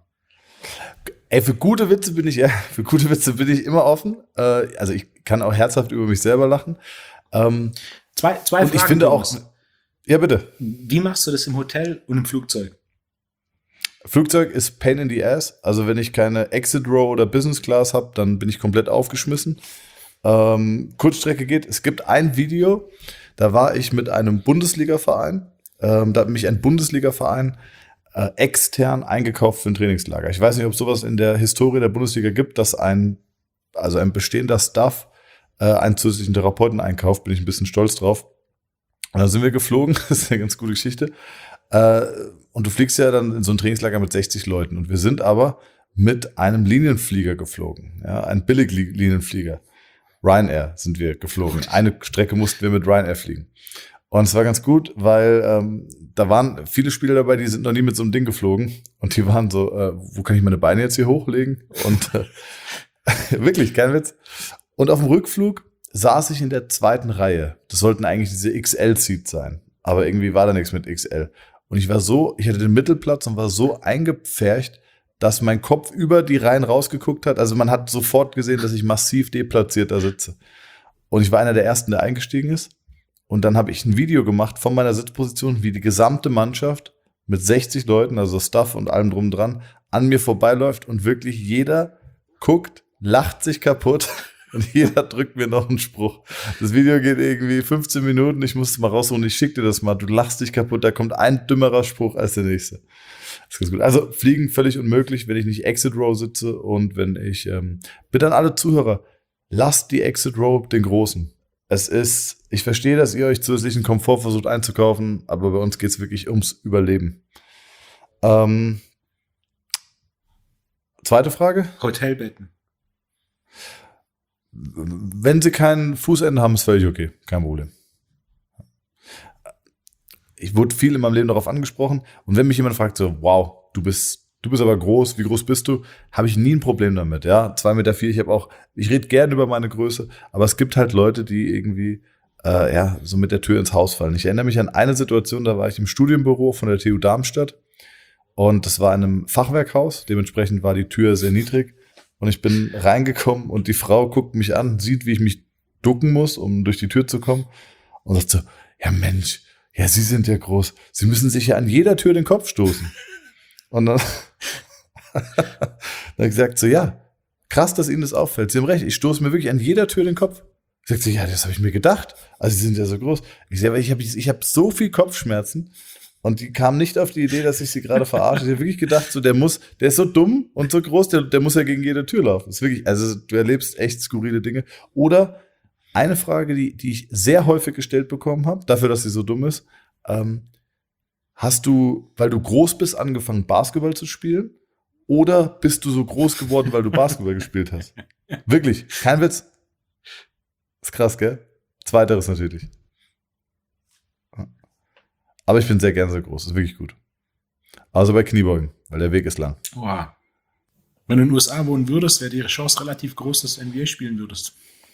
Ey, für gute Witze bin ich immer offen. Also ich kann auch herzhaft über mich selber lachen. Zwei Fragen. Ich finde auch, ja bitte. Wie machst du das im Hotel und im Flugzeug? Flugzeug ist Pain in the Ass. Also wenn ich keine Exit Row oder Business Class habe, dann bin ich komplett aufgeschmissen. Kurzstrecke geht. Es gibt ein Video, da war ich mit einem Bundesliga-Verein. Da hat mich ein Bundesliga-Verein extern eingekauft für ein Trainingslager. Ich weiß nicht, ob es sowas in der Historie der Bundesliga gibt, dass ein bestehender Staff einen zusätzlichen Therapeuten einkauft. Bin ich ein bisschen stolz drauf. Und dann sind wir geflogen. Das ist eine ganz gute Geschichte. Und du fliegst ja dann in so ein Trainingslager mit 60 Leuten. Und wir sind aber mit einem Linienflieger geflogen. Ja, ein Billig-Linienflieger. Ryanair sind wir geflogen. Eine Strecke mussten wir mit Ryanair fliegen. Und es war ganz gut, weil da waren viele Spieler dabei, die sind noch nie mit so einem Ding geflogen. Und die waren so, wo kann ich meine Beine jetzt hier hochlegen? Und wirklich, kein Witz. Und auf dem Rückflug saß ich in der zweiten Reihe. Das sollten eigentlich diese XL-Seats sein. Aber irgendwie war da nichts mit XL. Und ich hatte den Mittelplatz und war so eingepfercht, dass mein Kopf über die Reihen rausgeguckt hat. Also man hat sofort gesehen, dass ich massiv deplatziert da sitze. Und ich war einer der Ersten, der eingestiegen ist. Und dann habe ich ein Video gemacht von meiner Sitzposition, wie die gesamte Mannschaft mit 60 Leuten, also Staff und allem drum dran, an mir vorbeiläuft und wirklich jeder guckt, lacht sich kaputt und jeder drückt mir noch einen Spruch. Das Video geht irgendwie 15 Minuten, ich muss es mal rausholen, ich schicke dir das mal, du lachst dich kaputt, da kommt ein dümmerer Spruch als der nächste. Das ist ganz gut. Also Fliegen völlig unmöglich, wenn ich nicht Exit Row sitze und wenn ich, bitte an alle Zuhörer, lasst die Exit Row den Großen. Ich verstehe, dass ihr euch zusätzlichen Komfort versucht einzukaufen, aber bei uns geht es wirklich ums Überleben. Zweite Frage. Hotelbetten. Wenn sie keinen Fußende haben, ist völlig okay. Kein Problem. Ich wurde viel in meinem Leben darauf angesprochen. Und wenn mich jemand fragt so, wow, du bist aber groß, wie groß bist du? Habe ich nie ein Problem damit, ja. 2,4 Meter, ich rede gerne über meine Größe, aber es gibt halt Leute, die irgendwie, so mit der Tür ins Haus fallen. Ich erinnere mich an eine Situation, da war ich im Studienbüro von der TU Darmstadt und das war in einem Fachwerkhaus, dementsprechend war die Tür sehr niedrig und ich bin reingekommen und die Frau guckt mich an, sieht, wie ich mich ducken muss, um durch die Tür zu kommen und sagt so, ja Mensch, ja, Sie sind ja groß, Sie müssen sich ja an jeder Tür den Kopf stoßen. Und dann hat er gesagt so, ja, krass, dass Ihnen das auffällt. Sie haben recht, ich stoße mir wirklich an jeder Tür den Kopf. Sagt sie, ja, das habe ich mir gedacht. Also Sie sind ja so groß. Ich sage, ich hab so viel Kopfschmerzen und die kam nicht auf die Idee, dass ich sie gerade verarsche. Ich habe wirklich gedacht, so der ist so dumm und so groß, der muss ja gegen jede Tür laufen. Das ist wirklich, also du erlebst echt skurrile Dinge. Oder eine Frage, die ich sehr häufig gestellt bekommen habe, dafür, dass sie so dumm ist, hast du, weil du groß bist, angefangen, Basketball zu spielen? Oder bist du so groß geworden, weil du Basketball gespielt hast? Wirklich, kein Witz. Ist krass, gell? Zweiteres natürlich. Aber ich bin sehr gern so groß, ist wirklich gut. Also bei Kniebeugen, weil der Weg ist lang. Wow. Wenn du in den USA wohnen würdest, wäre die Chance relativ groß, dass du NBA spielen würdest.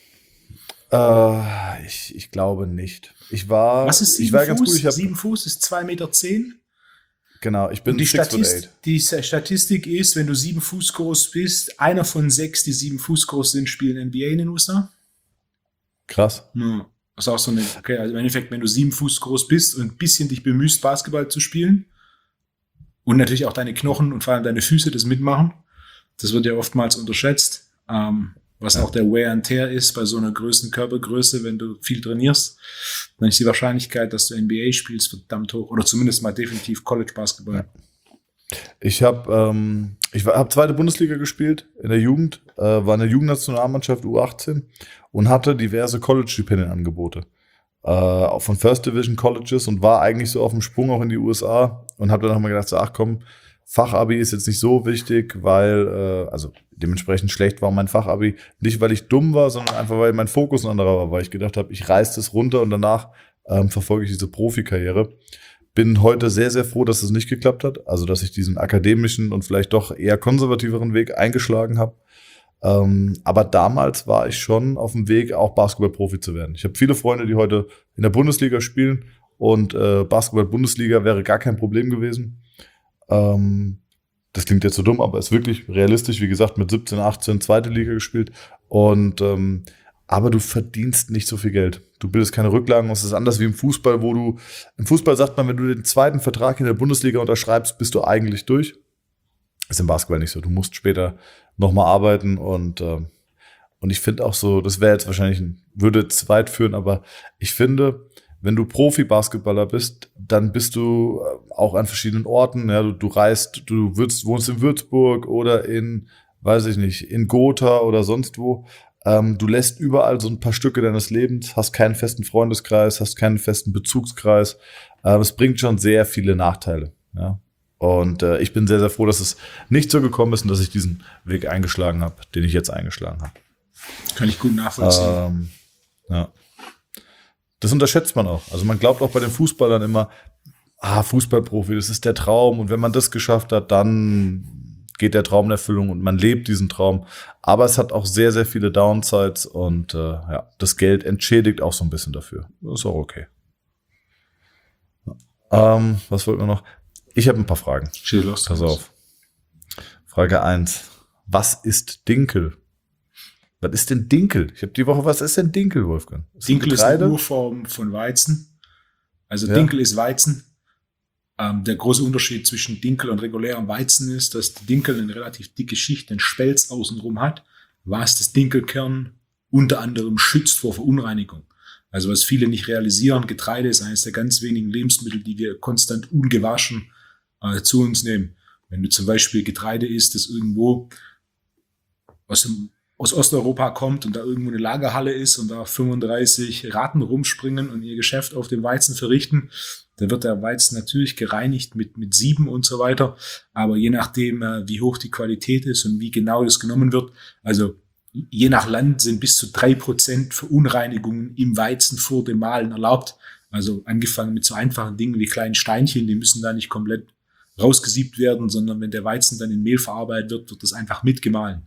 Ich glaube nicht. Was ist 7 Fuß? Ganz gut. 7 Fuß ist 2,10 Meter. Genau, ich bin die 6'8". Die Statistik ist, wenn du 7 Fuß groß bist, einer von 6, die 7 Fuß groß sind, spielen NBA in den USA. Krass. Ja, das ist auch so eine, okay, also im Endeffekt, wenn du 7 Fuß groß bist und ein bisschen dich bemühst, Basketball zu spielen und natürlich auch deine Knochen und vor allem deine Füße das mitmachen, das wird ja oftmals unterschätzt, was auch der Wear and Tear ist bei so einer Körpergröße, wenn du viel trainierst, dann ist die Wahrscheinlichkeit, dass du NBA spielst, verdammt hoch oder zumindest mal definitiv College Basketball. Ich hab zweite Bundesliga gespielt in der Jugend, war in der Jugendnationalmannschaft U18 und hatte diverse College-Stipendienangebote auch von First Division Colleges und war eigentlich so auf dem Sprung auch in die USA und habe dann nochmal gedacht, so, ach komm, Fachabi ist jetzt nicht so wichtig, weil, also dementsprechend schlecht war mein Fachabi. Nicht, weil ich dumm war, sondern einfach, weil mein Fokus ein anderer war, weil ich gedacht habe, ich reiß das runter und danach verfolge ich diese Profikarriere. Bin heute sehr, sehr froh, dass es nicht geklappt hat. Also, dass ich diesen akademischen und vielleicht doch eher konservativeren Weg eingeschlagen habe. Aber damals war ich schon auf dem Weg, auch Basketballprofi zu werden. Ich habe viele Freunde, die heute in der Bundesliga spielen und Basketball-Bundesliga wäre gar kein Problem gewesen. Das klingt jetzt so dumm, aber ist wirklich realistisch. Wie gesagt, mit 17, 18 zweite Liga gespielt. Und aber du verdienst nicht so viel Geld. Du bildest keine Rücklagen. Es ist anders wie im Fußball, im Fußball sagt man, wenn du den zweiten Vertrag in der Bundesliga unterschreibst, bist du eigentlich durch. Ist im Basketball nicht so. Du musst später nochmal arbeiten und ich finde auch so, das wäre jetzt wahrscheinlich, würde zu weit führen, aber ich finde, wenn du Profi-Basketballer bist, dann bist du auch an verschiedenen Orten. Ja, du reist, wohnst in Würzburg oder weiß ich nicht, in Gotha oder sonst wo. Du lässt überall so ein paar Stücke deines Lebens, hast keinen festen Freundeskreis, hast keinen festen Bezugskreis. Es bringt schon sehr viele Nachteile. Ja. Und ich bin sehr, sehr froh, dass es nicht so gekommen ist und dass ich diesen Weg eingeschlagen habe, den ich jetzt eingeschlagen habe. Kann ich gut nachvollziehen. Ja. Das unterschätzt man auch. Also man glaubt auch bei den Fußballern immer, Fußballprofi, das ist der Traum. Und wenn man das geschafft hat, dann geht der Traum in Erfüllung und man lebt diesen Traum. Aber es hat auch sehr, sehr viele Downsides und das Geld entschädigt auch so ein bisschen dafür. Das ist auch okay. Was wollten wir noch? Ich habe ein paar Fragen. Pass auf. Frage 1. Was ist Dinkel? Was ist denn Dinkel? Ich habe die Woche, was ist denn Dinkel, Wolfgang? Dinkel ist eine Urform von Weizen. Also ja. Dinkel ist Weizen. Der große Unterschied zwischen Dinkel und regulärem Weizen ist, dass die Dinkel eine relativ dicke Schicht, einen Spelz außenrum hat, was das Dinkelkern unter anderem schützt vor Verunreinigung. Also was viele nicht realisieren, Getreide ist eines der ganz wenigen Lebensmittel, die wir konstant ungewaschen zu uns nehmen. Wenn du zum Beispiel Getreide isst, das irgendwo aus Osteuropa kommt und da irgendwo eine Lagerhalle ist und da 35 Ratten rumspringen und ihr Geschäft auf dem Weizen verrichten, dann wird der Weizen natürlich gereinigt mit Sieben und so weiter. Aber je nachdem, wie hoch die Qualität ist und wie genau das genommen wird, also je nach Land sind bis zu 3% Verunreinigungen im Weizen vor dem Mahlen erlaubt. Also angefangen mit so einfachen Dingen wie kleinen Steinchen, die müssen da nicht komplett rausgesiebt werden, sondern wenn der Weizen dann in Mehl verarbeitet wird, wird das einfach mitgemahlen.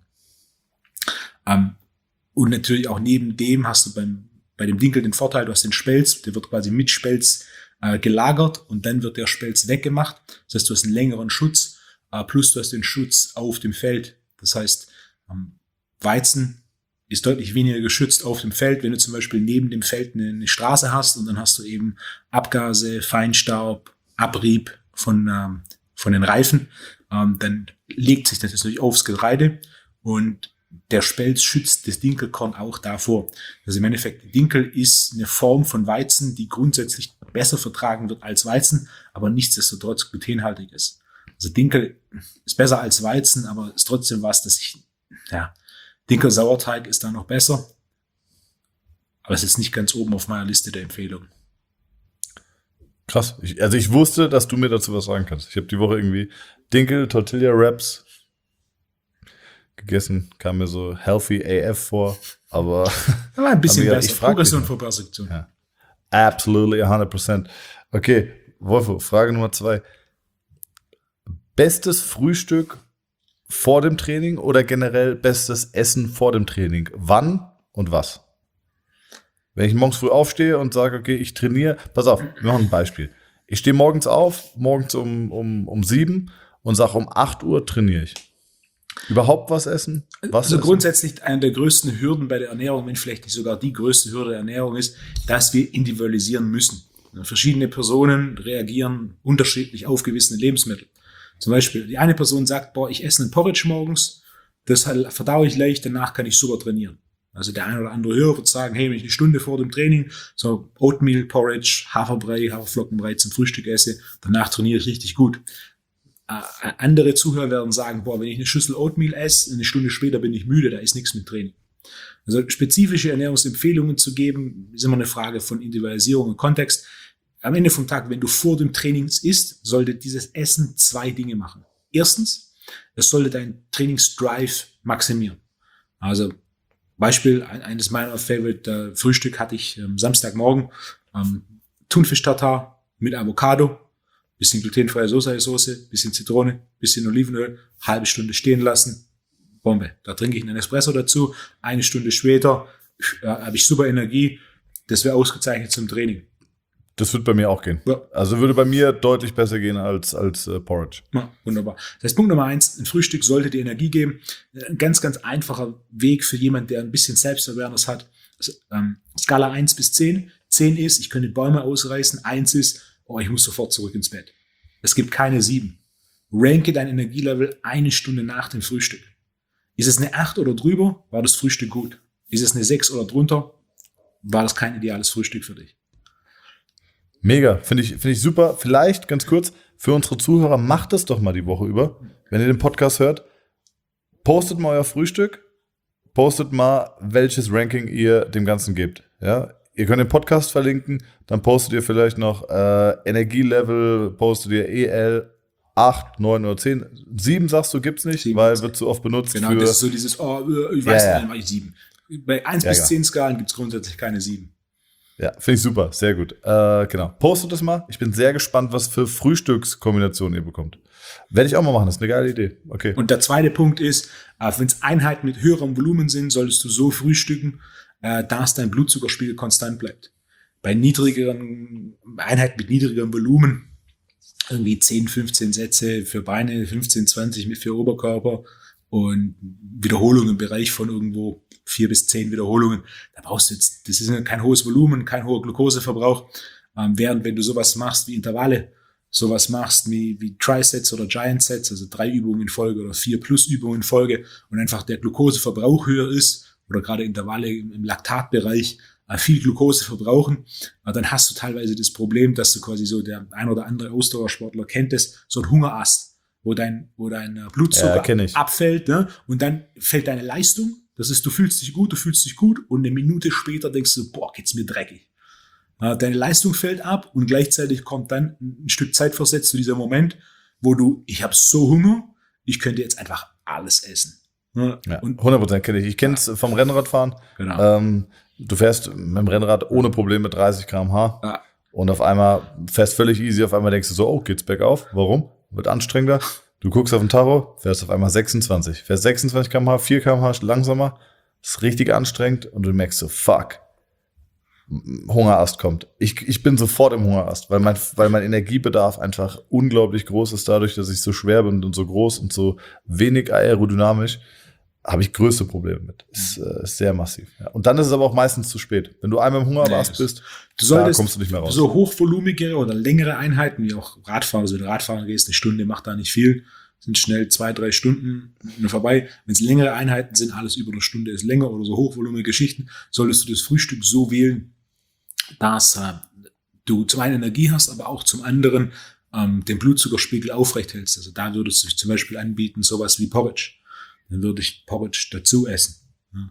Und natürlich auch neben dem hast du bei dem Dinkel den Vorteil, du hast den Spelz, der wird quasi mit Spelz gelagert und dann wird der Spelz weggemacht. Das heißt, du hast einen längeren Schutz, plus du hast den Schutz auf dem Feld. Das heißt, Weizen ist deutlich weniger geschützt auf dem Feld. Wenn du zum Beispiel neben dem Feld eine Straße hast und dann hast du eben Abgase, Feinstaub, Abrieb von den Reifen, dann legt sich das natürlich aufs Getreide und der Spelz schützt das Dinkelkorn auch davor. Also im Endeffekt, Dinkel ist eine Form von Weizen, die grundsätzlich besser vertragen wird als Weizen, aber nichtsdestotrotz glutenhaltig ist. Also Dinkel ist besser als Weizen, aber ist trotzdem was, Dinkel-Sauerteig ist da noch besser. Aber es ist nicht ganz oben auf meiner Liste der Empfehlungen. Krass. Ich wusste, dass du mir dazu was sagen kannst. Ich habe die Woche irgendwie Dinkel, Tortilla Wraps gegessen, kam mir so healthy AF vor, aber ein bisschen besser. Progression vor Perfektion. Ja. Absolutely 100%. Okay, Wolfo, Frage Nummer 2. Bestes Frühstück vor dem Training oder generell bestes Essen vor dem Training? Wann und was? Wenn ich morgens früh aufstehe und sage, okay, ich trainiere, pass auf, wir machen ein Beispiel. Ich stehe morgens auf, morgens um 7 und sage, um 8 Uhr trainiere ich. Überhaupt was essen? Also grundsätzlich eine der größten Hürden bei der Ernährung, wenn vielleicht nicht sogar die größte Hürde der Ernährung ist, dass wir individualisieren müssen. Verschiedene Personen reagieren unterschiedlich auf gewisse Lebensmittel. Zum Beispiel, die eine Person sagt, ich esse einen Porridge morgens, das verdaue ich leicht, danach kann ich super trainieren. Also der eine oder andere Hörer wird sagen, hey, wenn ich eine Stunde vor dem Training so Oatmeal, Porridge, Haferbrei, Haferflockenbrei zum Frühstück esse, danach trainiere ich richtig gut. Andere Zuhörer werden sagen, boah, wenn ich eine Schüssel Oatmeal esse, eine Stunde später bin ich müde, da ist nichts mit Training. Also spezifische Ernährungsempfehlungen zu geben, ist immer eine Frage von Individualisierung und Kontext. Am Ende vom Tag, wenn du vor dem Training isst, sollte dieses Essen 2 Dinge machen. Erstens, es sollte deinen Trainingsdrive maximieren. Also Beispiel, eines meiner Favorite Frühstück hatte ich Samstagmorgen, Thunfisch-Tartar mit Avocado, bisschen glutenfreie Soße, bisschen Zitrone, bisschen Olivenöl, halbe Stunde stehen lassen, Bombe. Da trinke ich einen Espresso dazu, 1 Stunde später habe ich super Energie, das wäre ausgezeichnet zum Training. Das wird bei mir auch gehen. Ja. Also würde bei mir deutlich besser gehen als Porridge. Ja, wunderbar. Das heißt, Punkt Nummer 1, ein Frühstück sollte dir Energie geben. Ein ganz, ganz einfacher Weg für jemanden, der ein bisschen Selbstawareness hat. Skala 1 bis 10. 10 ist, ich könnte Bäume ausreißen. 1 ist, oh, ich muss sofort zurück ins Bett. Es gibt keine 7. Ranke dein Energielevel 1 Stunde nach dem Frühstück. Ist es eine 8 oder drüber, war das Frühstück gut. Ist es eine 6 oder drunter, war das kein ideales Frühstück für dich. Mega, finde ich super. Vielleicht ganz kurz für unsere Zuhörer, macht das doch mal die Woche über. Wenn ihr den Podcast hört, postet mal euer Frühstück, postet mal, welches Ranking ihr dem Ganzen gebt. Ja? Ihr könnt den Podcast verlinken, dann postet ihr vielleicht noch Energielevel, postet ihr EL 8, 9 oder 10. 7 sagst du, gibt's nicht, 7, weil wird zu oft benutzt. Genau, für das ist so dieses, ich weiß Ja. nicht, mach ich 7. Bei 1 bis 10 Skalen gibt es grundsätzlich keine 7. Ja, finde ich super, sehr gut. Genau, postet das mal. Ich bin sehr gespannt, was für Frühstückskombinationen ihr bekommt. Werde ich auch mal machen, das ist eine geile Idee. Okay. Und der zweite Punkt ist, wenn es Einheiten mit höherem Volumen sind, solltest du so frühstücken, dass dein Blutzuckerspiegel konstant bleibt. Bei niedrigeren Einheiten mit niedrigerem Volumen, irgendwie 10, 15 Sätze für Beine, 15, 20 für Oberkörper und Wiederholungen im Bereich von irgendwo 4 bis 10 Wiederholungen, da brauchst du jetzt, das ist kein hohes Volumen, kein hoher Glukoseverbrauch, während wenn du sowas machst wie Intervalle, sowas machst wie Trisets oder Giant Sets, also 3 Übungen in Folge oder 4 plus Übungen in Folge und einfach der Glukoseverbrauch höher ist oder gerade Intervalle im Laktatbereich viel Glukose verbrauchen, dann hast du teilweise das Problem, dass du quasi so, der ein oder andere Ausdauersportler kennt es, so ein Hungerast, wo dein Blutzucker abfällt, ne? Und dann fällt deine Leistung. Das ist, du fühlst dich gut und eine Minute später denkst du, boah, geht's mir dreckig. Deine Leistung fällt ab und gleichzeitig kommt dann ein Stück Zeit versetzt zu dieser Moment, wo ich habe so Hunger, ich könnte jetzt einfach alles essen. Ja, 100% kenne ich. Ich kenne es vom Rennradfahren. Genau. Du fährst mit dem Rennrad ohne Probleme 30 km/h und auf einmal fährst völlig easy, auf einmal denkst du so, oh, geht's bergauf? Warum? Wird anstrengender. Du guckst auf den Tacho, fährst auf einmal 26. Fährst 26 km/h, 4 km/h langsamer. Ist richtig anstrengend und du merkst so, fuck, Hungerast kommt. Ich bin sofort im Hungerast, weil mein Energiebedarf einfach unglaublich groß ist, dadurch, dass ich so schwer bin und so groß und so wenig aerodynamisch, habe ich größte Probleme mit. Ist sehr massiv. Ja. Und dann ist es aber auch meistens zu spät. Wenn du einmal im Hungerast bist, da kommst du nicht mehr raus. So hochvolumigere oder längere Einheiten, wie auch Radfahren, also wenn du Radfahren gehst, eine Stunde macht da nicht viel, sind schnell 2-3 Stunden vorbei. Wenn es längere Einheiten sind, alles über eine Stunde ist länger oder so hochvolumige Geschichten, solltest du das Frühstück so wählen, dass du zum einen Energie hast, aber auch zum anderen den Blutzuckerspiegel aufrecht hältst. Also da würdest du zum Beispiel anbieten, sowas wie Porridge. Dann würde ich Porridge dazu essen. Ja.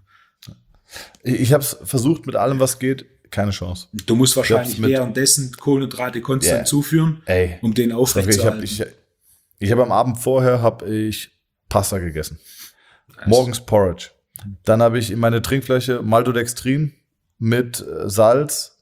Ich habe es versucht mit allem, was geht, keine Chance. Du musst wahrscheinlich währenddessen Kohlenhydrate konstant zuführen, um den aufrechtzuerhalten. Ich habe am Abend vorher Pasta gegessen. Morgens Porridge. Dann habe ich in meine Trinkflasche Maltodextrin mit Salz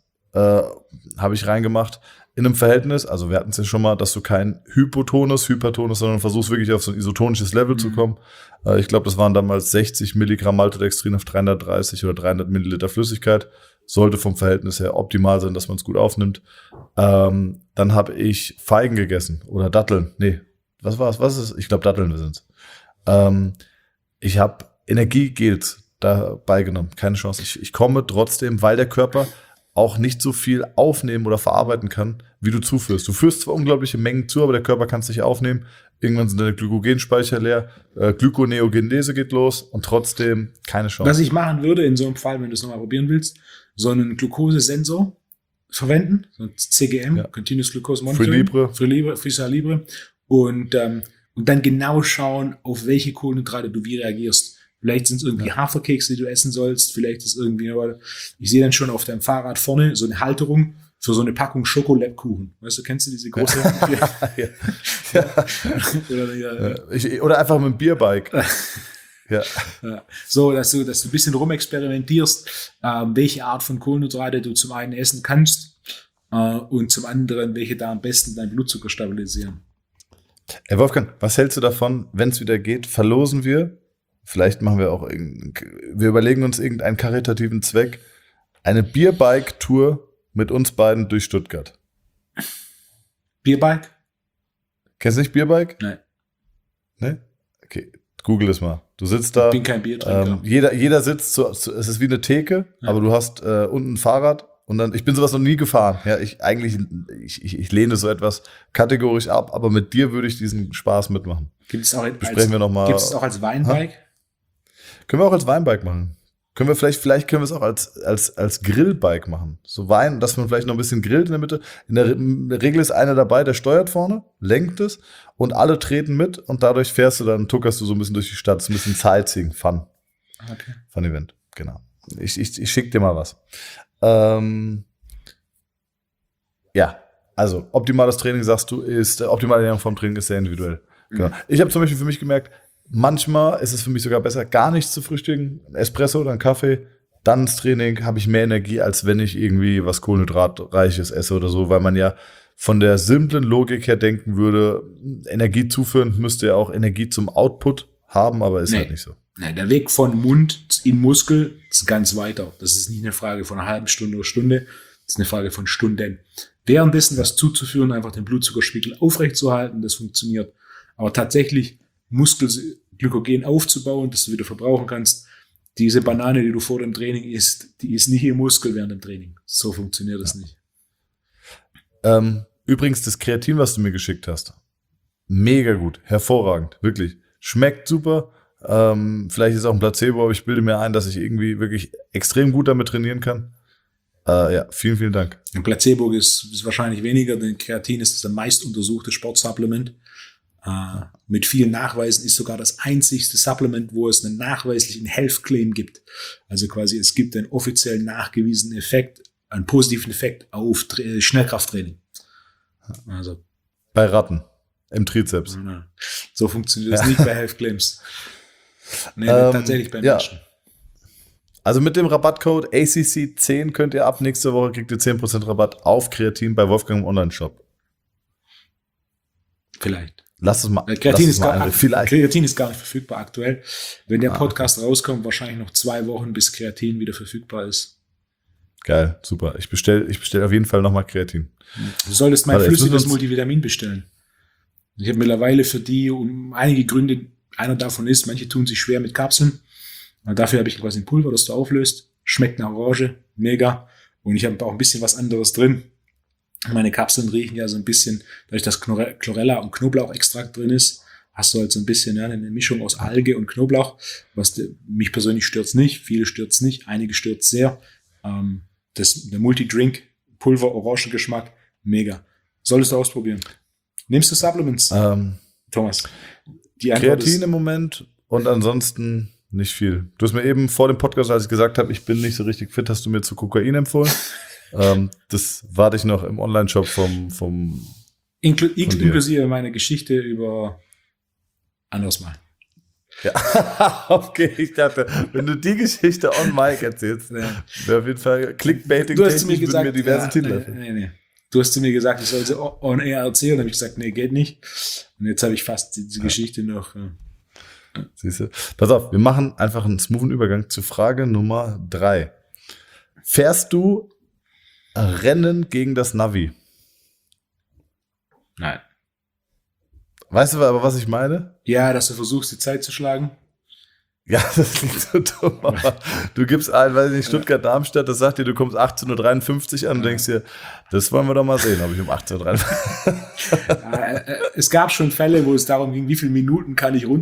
habe ich reingemacht. In einem Verhältnis, also wir hatten es ja schon mal, dass du kein Hypertonus, sondern versuchst wirklich auf so ein isotonisches Level zu kommen. Ich glaube, das waren damals 60 Milligramm Maltodextrin auf 330 oder 300 Milliliter Flüssigkeit. Sollte vom Verhältnis her optimal sein, dass man es gut aufnimmt. Dann habe ich Feigen gegessen oder Datteln. Nee, was war es? Was ist es? Ich glaube, Datteln sind es. Ich habe Energiegels dabei genommen. Keine Chance. Ich komme trotzdem, weil der Körper auch nicht so viel aufnehmen oder verarbeiten kann, wie du zuführst. Du führst zwar unglaubliche Mengen zu, aber der Körper kann es nicht aufnehmen. Irgendwann sind deine Glykogenspeicher leer, Glykoneogenese geht los und trotzdem keine Chance. Was ich machen würde in so einem Fall, wenn du es nochmal probieren willst, so einen Glukosesensor verwenden, so ein CGM, Continuous Glucose Monitoring, Freestyle Libre, und dann genau schauen, auf welche Kohlenhydrate du wie reagierst. Vielleicht sind es irgendwie Haferkekse, die du essen sollst. Vielleicht ist irgendwie, ich sehe dann schon auf deinem Fahrrad vorne so eine Halterung für so eine Packung Schokolabkuchen. Weißt du, kennst du diese große? Oder einfach mit dem Bierbike. Ja. So, dass du ein bisschen rumexperimentierst, welche Art von Kohlenhydrate du zum einen essen kannst und zum anderen, welche da am besten deinen Blutzucker stabilisieren. Herr Wolfgang, was hältst du davon, wenn es wieder geht, verlosen wir, vielleicht machen wir auch, wir überlegen uns irgendeinen karitativen Zweck, eine Bierbike-Tour mit uns beiden durch Stuttgart. Bierbike? Kennst du nicht Bierbike? Nein. Ne? Okay, google es mal. Du sitzt da. Ich bin kein Biertrinker. Jeder sitzt es ist wie eine Theke, aber du hast unten ein Fahrrad und dann, ich bin sowas noch nie gefahren. Ja, ich lehne so etwas kategorisch ab, aber mit dir würde ich diesen Spaß mitmachen. Gibt es auch Besprechen wir noch mal. Gibt es auch als Weinbike? Können wir auch als Weinbike machen. Können wir vielleicht können wir es auch als Grillbike machen. So Wein, dass man vielleicht noch ein bisschen grillt in der Mitte. In der Regel ist einer dabei, der steuert vorne, lenkt es und alle treten mit und dadurch tuckerst du so ein bisschen durch die Stadt. So ein bisschen Sightseeing, Fun. Okay. Fun-Event, genau. Ich schicke dir mal was. Ja, also optimales Training, sagst du, optimale Ernährung vom Training ist sehr individuell. Genau. Ich habe zum Beispiel für mich gemerkt, manchmal ist es für mich sogar besser, gar nichts zu frühstücken, ein Espresso oder einen Kaffee, dann ins Training, habe ich mehr Energie, als wenn ich irgendwie was Kohlenhydratreiches esse oder so, weil man ja von der simplen Logik her denken würde, Energie zuführen müsste ja auch Energie zum Output haben, aber ist halt nicht so. Nein, der Weg von Mund in Muskel ist ganz weiter. Das ist nicht eine Frage von einer halben Stunde oder Stunde, das ist eine Frage von Stunden. Währenddessen was zuzuführen, einfach den Blutzuckerspiegel aufrechtzuerhalten, das funktioniert. Aber tatsächlich Muskelglykogen aufzubauen, das du wieder verbrauchen kannst, diese Banane, die du vor dem Training isst, die ist nicht im Muskel während dem Training. So funktioniert das nicht. Übrigens, das Kreatin, was du mir geschickt hast, mega gut, hervorragend, wirklich. Schmeckt super. Vielleicht ist es auch ein Placebo, aber ich bilde mir ein, dass ich irgendwie wirklich extrem gut damit trainieren kann. Ja, vielen, vielen Dank. Ein Placebo ist wahrscheinlich weniger, denn Kreatin ist das meist untersuchte Sportsupplement. Mit vielen Nachweisen ist sogar das einzigste Supplement, wo es einen nachweislichen Health Claim gibt. Also quasi, es gibt einen offiziell nachgewiesenen Effekt, einen positiven Effekt auf Schnellkrafttraining. Also bei Ratten im Trizeps. So funktioniert das nicht bei Health Claims. Nee, tatsächlich bei Menschen. Also mit dem Rabattcode ACC10 könnt ihr ab nächste Woche kriegt ihr 10% Rabatt auf Kreatin bei Wolfgang im Online-Shop. Vielleicht. Lass es mal. Kreatin ist gar nicht verfügbar aktuell. Wenn der Podcast rauskommt, wahrscheinlich noch 2 Wochen, bis Kreatin wieder verfügbar ist. Geil, super. Ich bestell auf jeden Fall nochmal Kreatin. Du solltest mein flüssiges Multivitamin bestellen. Ich habe mittlerweile für die um einige Gründe, einer davon ist, manche tun sich schwer mit Kapseln. Und dafür habe ich quasi ein Pulver, das du auflöst. Schmeckt nach Orange, mega. Und ich habe auch ein bisschen was anderes drin. Meine Kapseln riechen ja so ein bisschen, dadurch, dass Chlorella und Knoblauchextrakt drin ist, hast du halt so ein bisschen eine Mischung aus Alge und Knoblauch. Mich persönlich stört's nicht, viele stört's nicht, einige stört's sehr. Der Multidrink, Pulver, Orangengeschmack, mega. Solltest du ausprobieren. Nimmst du Supplements, Thomas? Kreatin im Moment und ansonsten nicht viel. Du hast mir eben vor dem Podcast, als ich gesagt habe, ich bin nicht so richtig fit, hast du mir zu Kokain empfohlen. Das warte ich noch im Online-Shop vom inklusive meine Geschichte über anderes Mal. Ja, okay, ich dachte, wenn du die Geschichte on mic erzählst, wäre auf jeden Fall Clickbaiting-technisch gesagt, mir diverse Titel. Nee. Du hast zu mir gesagt, ich soll sie on air erzählen, dann habe ich gesagt, nee, geht nicht. Und jetzt habe ich fast diese Geschichte noch. Siehst du? Pass auf, wir machen einfach einen smoothen Übergang zu Frage Nummer 3. Fährst du Rennen gegen das Navi? Nein. Weißt du aber, was ich meine? Ja, dass du versuchst, die Zeit zu schlagen. Ja, das klingt so dumm, aber du gibst ein, weiß ich nicht, Stuttgart-Darmstadt, das sagt dir, du kommst 18:53 Uhr an und denkst dir, das wollen wir doch mal sehen, ob ich um 18:53 Uhr. Es gab schon Fälle, wo es darum ging, wie viele Minuten kann ich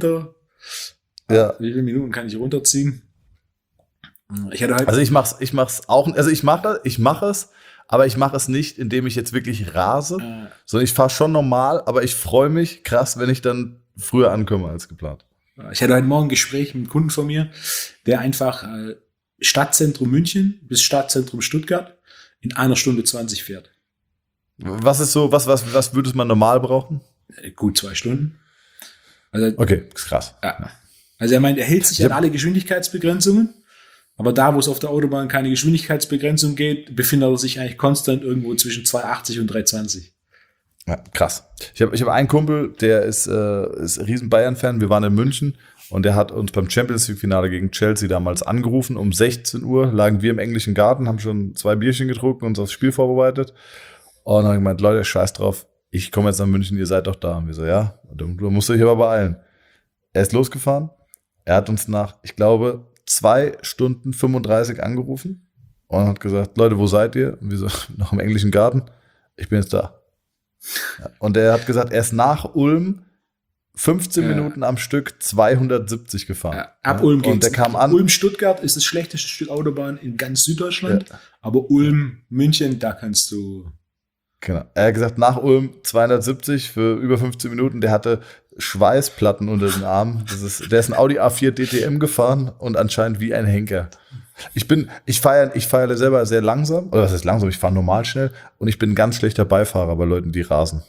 runterziehen. Also ich mach's auch, also ich mache es, aber ich mache es nicht, indem ich jetzt wirklich rase, sondern ich fahre schon normal, aber ich freue mich krass, wenn ich dann früher ankomme als geplant. Ich hatte heute Morgen ein Gespräch mit einem Kunden von mir, der einfach Stadtzentrum München bis Stadtzentrum Stuttgart in 1 Stunde 20 fährt. Was ist so, was würde man normal brauchen? Gut 2 Stunden. Also, Okay, ist krass. ja. Also er meint, er hält sich an alle Geschwindigkeitsbegrenzungen, aber da, wo es auf der Autobahn keine Geschwindigkeitsbegrenzung geht, befindet er sich eigentlich konstant irgendwo zwischen 280 und 320. Ja, krass. Ich hab einen Kumpel, der ist riesen Bayern-Fan. Wir waren in München und der hat uns beim Champions League-Finale gegen Chelsea damals angerufen. Um 16 Uhr lagen wir im englischen Garten, haben schon 2 Bierchen getrunken und uns aufs Spiel vorbereitet. Und dann habe ich gemeint, Leute, scheiß drauf, ich komme jetzt nach München, ihr seid doch da. Und wir so, ja, du musst dich aber beeilen. Er ist losgefahren. Er hat uns nach, ich glaube, 2 Stunden 35 angerufen und hat gesagt, Leute, wo seid ihr? Und wir so, noch im englischen Garten. Ich bin jetzt da. Ja, und er hat gesagt, er ist nach Ulm 15 Minuten am Stück 270 gefahren. Ja, ab Ulm geht's. Und der kam an. Ulm-Stuttgart ist das schlechteste Stück Autobahn in ganz Süddeutschland, aber Ulm-München, da kannst du... Genau. Er hat gesagt, nach Ulm 270 für über 15 Minuten. Der hatte Schweißplatten unter den Armen. Der ist ein Audi A4 DTM gefahren und anscheinend wie ein Henker. Ich fahre selber sehr langsam. Oder was heißt langsam? Ich fahre normal schnell. Und ich bin ein ganz schlechter Beifahrer bei Leuten, die rasen.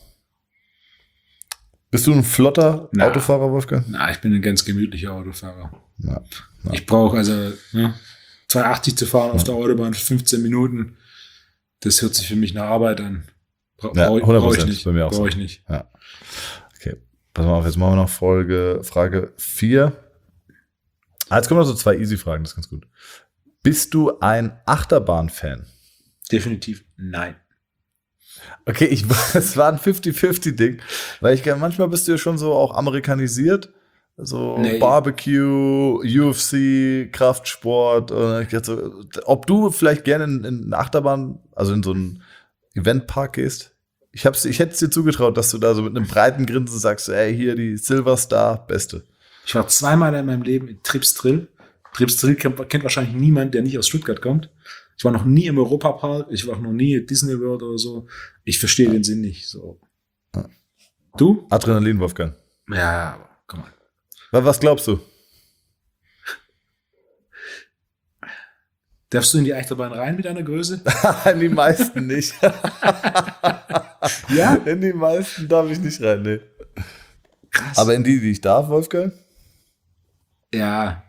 Bist du ein flotter Autofahrer, Wolfgang? Na, ich bin ein ganz gemütlicher Autofahrer. Na. Ich brauche 280 zu fahren auf der Autobahn für 15 Minuten. Das hört sich für mich nach Arbeit an. Brauche ich nicht. Bei mir auch brauche so. ich nicht. Ja. Okay. Pass mal auf, jetzt machen wir noch Frage 4. Jetzt kommen noch so 2 Easy-Fragen, das ist ganz gut. Bist du ein Achterbahn-Fan? Definitiv nein. Okay, es war ein 50-50-Ding, weil manchmal bist du ja schon so auch amerikanisiert, so Barbecue, UFC, Kraftsport. Und ich dachte so, ob du vielleicht gerne in eine Achterbahn, also in so einen Eventpark gehst? Ich hätte es dir zugetraut, dass du da so mit einem breiten Grinsen sagst, ey, hier die Silver Star, beste. Ich war 2-mal in meinem Leben in Trips Drill. Trips Drill kennt wahrscheinlich niemand, der nicht aus Stuttgart kommt. Ich war noch nie im Europapark, ich war noch nie in Disney World oder so. Ich verstehe den Sinn nicht. So. Ja. Du? Adrenalin, Wolfgang. Ja, aber komm mal. Was glaubst du? Darfst du in die Achterbahn rein mit deiner Größe? In die meisten nicht. Ja? In die meisten darf ich nicht rein, nee. Krass. Aber in die ich darf, Wolfgang? Ja.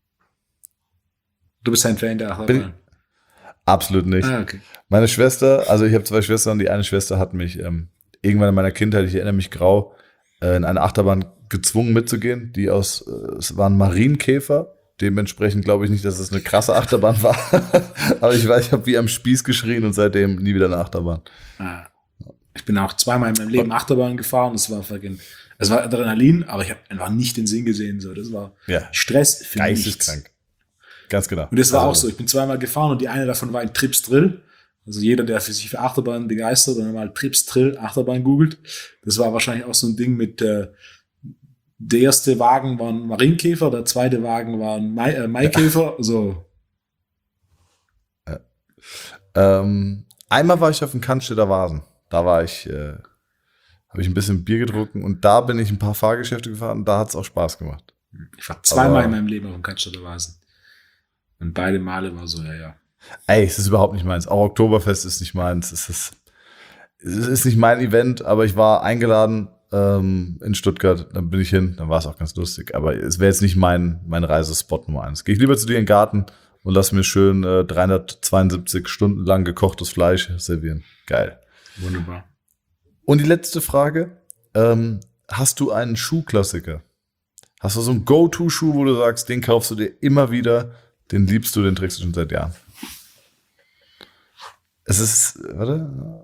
Du bist ein Fan der Achterbahn. Absolut nicht. Okay. Meine Schwester, also ich habe 2 Schwestern, die eine Schwester hat mich irgendwann in meiner Kindheit, ich erinnere mich grau, in eine Achterbahn gezwungen mitzugehen, es waren Marienkäfer. Dementsprechend glaube ich nicht, dass es eine krasse Achterbahn war. Aber ich habe wie am Spieß geschrien und seitdem nie wieder eine Achterbahn. Ich bin auch 2-mal in meinem Leben Achterbahn gefahren. Es war Adrenalin, aber ich habe einfach nicht den Sinn gesehen. So, das war Stress für mich. Geisteskrank. Ganz genau. Und das war auch so. Ich bin 2-mal gefahren und die eine davon war in Trips Drill. Also jeder, der sich für Achterbahn begeistert und mal Trips Drill Achterbahn googelt, das war wahrscheinlich auch so ein Ding mit der erste Wagen war ein Marienkäfer, der zweite Wagen war ein Maikäfer. So. Einmal war ich auf dem Cannstätter Vasen. Da war ich, habe ich ein bisschen Bier getrunken und da bin ich ein paar Fahrgeschäfte gefahren und da hat es auch Spaß gemacht. Ich war 2-mal in meinem Leben auf dem Cannstätter Vasen. Und beide Male war so, ja. Ey, es ist überhaupt nicht meins. Auch Oktoberfest ist nicht meins. Es ist nicht mein Event, aber ich war eingeladen in Stuttgart. Dann bin ich hin. Dann war es auch ganz lustig. Aber es wäre jetzt nicht mein Reisespot Nummer 1. Gehe ich lieber zu dir in den Garten und lass mir schön 372 Stunden lang gekochtes Fleisch servieren. Geil. Wunderbar. Und die letzte Frage. Hast du einen Schuhklassiker? Hast du so einen Go-To-Schuh, wo du sagst, den kaufst du dir immer wieder, den liebst du, den trägst du schon seit Jahren? Es ist, warte.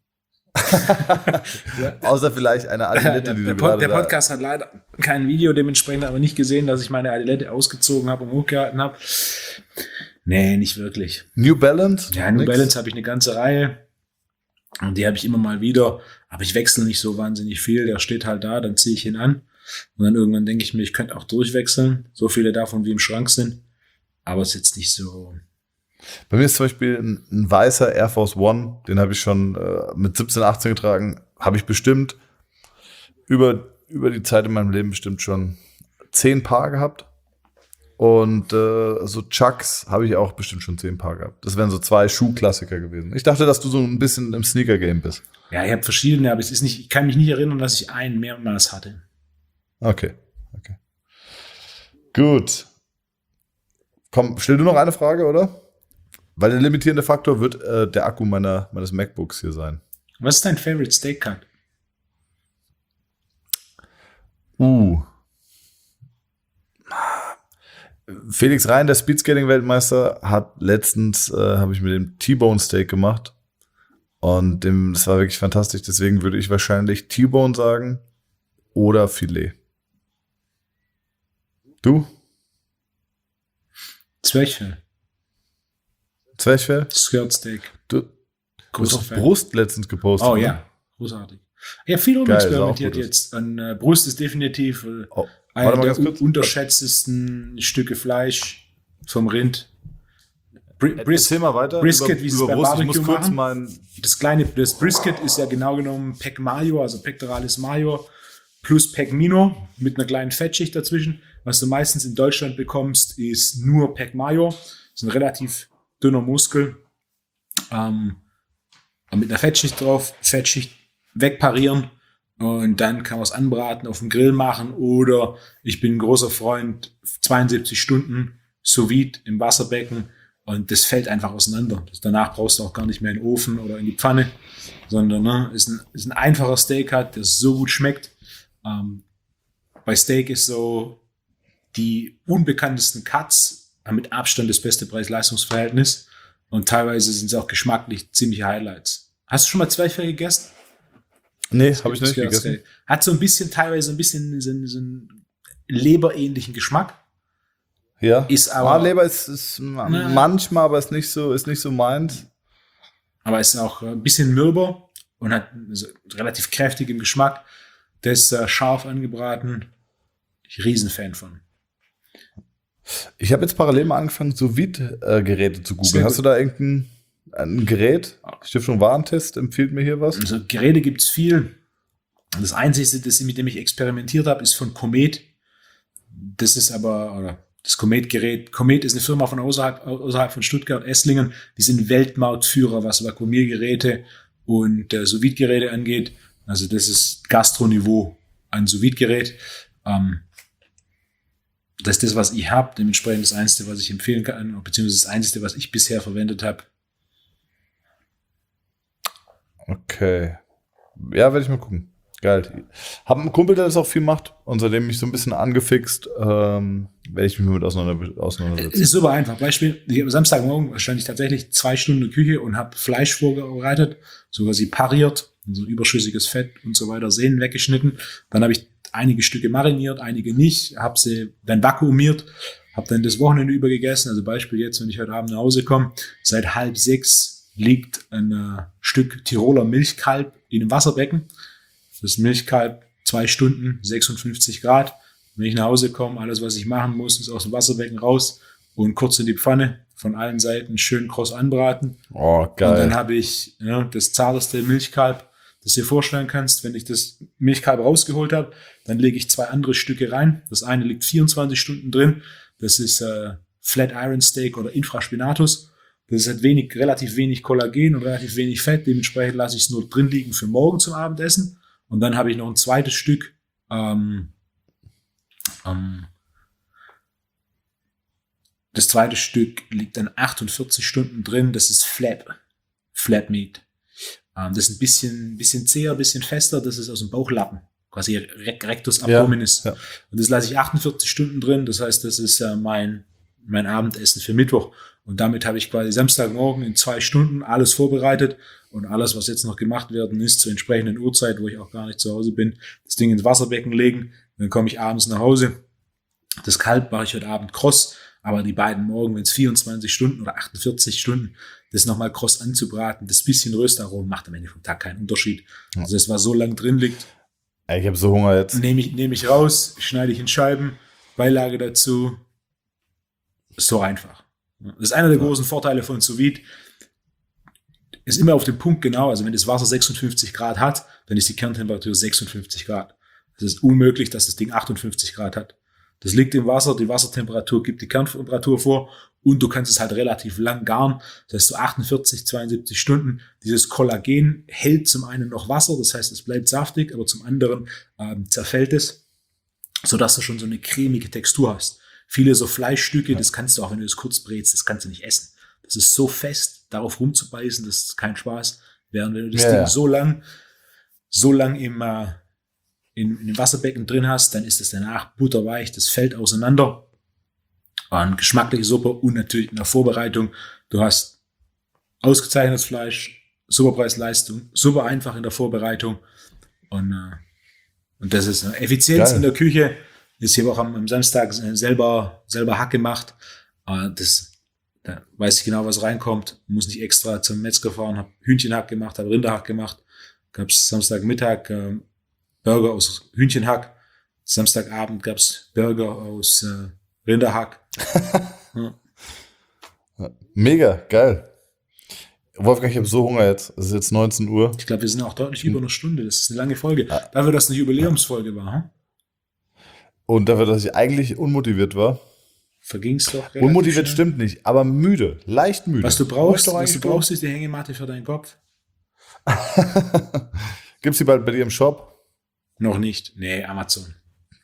Außer vielleicht eine Adilette, die du gerade Der Podcast hat leider kein Video, dementsprechend aber nicht gesehen, dass ich meine Adilette ausgezogen habe und hochgehalten habe. Nee, nicht wirklich. New Balance? Ja, New Balance habe ich eine ganze Reihe. Und die habe ich immer mal wieder. Aber ich wechsle nicht so wahnsinnig viel. Der steht halt da, dann ziehe ich ihn an. Und dann irgendwann denke ich mir, ich könnte auch durchwechseln. So viele davon wie im Schrank sind. Aber es ist jetzt nicht so. Bei mir ist zum Beispiel ein weißer Air Force One, den habe ich schon mit 17, 18 getragen, habe ich bestimmt über die Zeit in meinem Leben bestimmt schon 10 Paar gehabt. Und so Chucks habe ich auch bestimmt schon 10 Paar gehabt. Das wären so 2 Schuhklassiker gewesen. Ich dachte, dass du so ein bisschen im Sneaker-Game bist. Ja, ich habe verschiedene, aber ich kann mich nicht erinnern, dass ich einen mehrmals hatte. Okay. Gut. Komm, stell du noch eine Frage, oder? Weil der limitierende Faktor wird der Akku meines MacBooks hier sein. Was ist dein Favorite Steak Cut? Felix Rhein, der Speedskating-Weltmeister, hat letztens, habe ich mit dem T-Bone Steak gemacht. Und das war wirklich fantastisch. Deswegen würde ich wahrscheinlich T-Bone sagen oder Filet. Du? Zwerchfell. Zwerchfell? Skirt Steak. Du hast auch Brust letztens gepostet. Oh ne? ja, großartig. Ich habe viel rumexperimentiert jetzt. An Brust ist definitiv einer der unterschätztesten Stücke Fleisch vom Rind. Erzähl mal weiter. Brisket, wie sie es beim Barbecue machen. Das Brisket ist ja genau genommen Pec Mayo, also Pectoralis Mayo plus Pec Mino mit einer kleinen Fettschicht dazwischen. Was du meistens in Deutschland bekommst, ist nur Pec Mayo. Das ist ein relativ dünner Muskel. Mit einer Fettschicht drauf, Fettschicht wegparieren und dann kann man es anbraten, auf dem Grill machen oder ich bin ein großer Freund, 72 Stunden sous vide im Wasserbecken und das fällt einfach auseinander. Danach brauchst du auch gar nicht mehr in den Ofen oder in die Pfanne, sondern ist ein einfacher Steak-Cut, der so gut schmeckt. Bei Steak ist so, die unbekanntesten Cuts haben mit Abstand das beste Preis-Leistungs-Verhältnis und teilweise sind sie auch geschmacklich ziemliche Highlights. Hast du schon mal Zwerchfell gegessen? Nee, habe ich noch nicht gegessen. Hat so ein bisschen, teilweise ein bisschen so einen leberähnlichen Geschmack. Ja. Ist aber, Leber ist manchmal, aber ist nicht so meins. Aber ist auch ein bisschen mürber und hat relativ kräftigen Geschmack. Das ist scharf angebraten. Ich Riesenfan von. Ich habe jetzt parallel mal angefangen, Sous-Vide-Geräte zu googeln. Hast du da ein Gerät? Stiftung Warentest empfiehlt mir hier was? Also Geräte gibt es viel. Das Einzige, mit dem ich experimentiert habe, ist von Comet. Das ist aber, das Comet-Gerät. Comet ist eine Firma von außerhalb von Stuttgart, Esslingen. Die sind Weltmarktführer, was Vakuumiergeräte und Sous-Vide-Geräte angeht. Also das ist Gastroniveau an Sous-Vide-Gerät. Das ist das, was ich habe. Dementsprechend das Einzige, was ich empfehlen kann, beziehungsweise das Einzige, was ich bisher verwendet habe. Okay. Ja, werde ich mal gucken. Geil. Hab einen Kumpel, der das auch viel macht und seitdem mich so ein bisschen angefixt, werde ich mich mit auseinandersetzen. Es ist super einfach. Beispiel, ich habe Samstagmorgen stand ich tatsächlich 2 Stunden in der Küche und habe Fleisch vorbereitet, sogar sie pariert, so überschüssiges Fett und so weiter, Sehnen weggeschnitten. Dann habe ich einige Stücke mariniert, einige nicht, habe sie dann vakuumiert, habe dann das Wochenende über gegessen. Also Beispiel jetzt, wenn ich heute Abend nach Hause komme, seit 5:30 liegt ein Stück Tiroler Milchkalb in einem Wasserbecken. Das Milchkalb 2 Stunden, 56 Grad. Wenn ich nach Hause komme, alles, was ich machen muss, ist aus dem Wasserbecken raus und kurz in die Pfanne, von allen Seiten schön kross anbraten. Oh, geil. Und dann habe ich das zarteste Milchkalb, das du dir vorstellen kannst. Wenn ich das Milchkalb rausgeholt habe, dann lege ich 2 andere Stücke rein. Das eine liegt 24 Stunden drin. Das ist Flat Iron Steak oder Infraspinatus. Das hat relativ wenig Kollagen und relativ wenig Fett. Dementsprechend lasse ich es nur drin liegen für morgen zum Abendessen. Und dann habe ich noch ein zweites Stück. Das zweite Stück liegt dann 48 Stunden drin. Das ist Flap Meat. Das ist ein bisschen zäher, ein bisschen fester. Das ist aus dem Bauchlappen. Quasi Rectus Abdominis. Ja. Und das lasse ich 48 Stunden drin. Das heißt, das ist mein Abendessen für Mittwoch. Und damit habe ich quasi Samstagmorgen in 2 Stunden alles vorbereitet. Und alles, was jetzt noch gemacht werden ist, zur entsprechenden Uhrzeit, wo ich auch gar nicht zu Hause bin, das Ding ins Wasserbecken legen. Dann komme ich abends nach Hause. Das Kalb mache ich heute Abend kross. Aber die beiden Morgen, wenn es 24 Stunden oder 48 Stunden, das nochmal kross anzubraten, das bisschen Röstaromen macht am Ende vom Tag keinen Unterschied. Also das, was so lang drin liegt. Ich habe so Hunger jetzt. Nehme ich raus, schneide ich in Scheiben, Beilage dazu. So einfach. Das ist einer der großen Vorteile von Sous Vide. Ist immer auf den Punkt genau. Also wenn das Wasser 56 Grad hat, dann ist die Kerntemperatur 56 Grad. Es ist unmöglich, dass das Ding 58 Grad hat. Das liegt im Wasser, die Wassertemperatur gibt die Kerntemperatur vor und du kannst es halt relativ lang garen. Das heißt so 48, 72 Stunden. Dieses Kollagen hält zum einen noch Wasser, das heißt es bleibt saftig, aber zum anderen zerfällt es, sodass du schon so eine cremige Textur hast. Viele so Fleischstücke, das kannst du auch, wenn du das kurz brätst, das kannst du nicht essen. Das ist so fest, darauf rumzubeißen, das ist kein Spaß. Während wenn du das Ding so lang in dem Wasserbecken drin hast, dann ist es danach butterweich, das fällt auseinander. Eine geschmackliche Suppe und natürlich in der Vorbereitung. Du hast ausgezeichnetes Fleisch, super Preis-Leistung, super einfach in der Vorbereitung und das ist eine Effizienz in der Küche. Ist hier auch am Samstag selber Hack gemacht. Da weiß ich genau, was reinkommt. Muss nicht extra zum Metzger fahren. Habe Hühnchenhack gemacht, habe Rinderhack gemacht. Gab's Samstagmittag Burger aus Hühnchenhack. Samstagabend gab's Burger aus Rinderhack. Ja. Mega, geil. Wolfgang, ich habe so Hunger jetzt. Es ist jetzt 19 Uhr. Ich glaube, wir sind auch deutlich über eine Stunde. Das ist eine lange Folge. Dafür, dass es eine Jubiläumsfolge war. Hm? Und dafür, dass ich eigentlich unmotiviert war. Verging's doch. Unmotiviert stimmt nicht, aber müde. Leicht müde. Was du brauchst, ist die Hängematte für deinen Kopf. Gibt's die bald bei dir im Shop? Noch nicht. Nee, Amazon.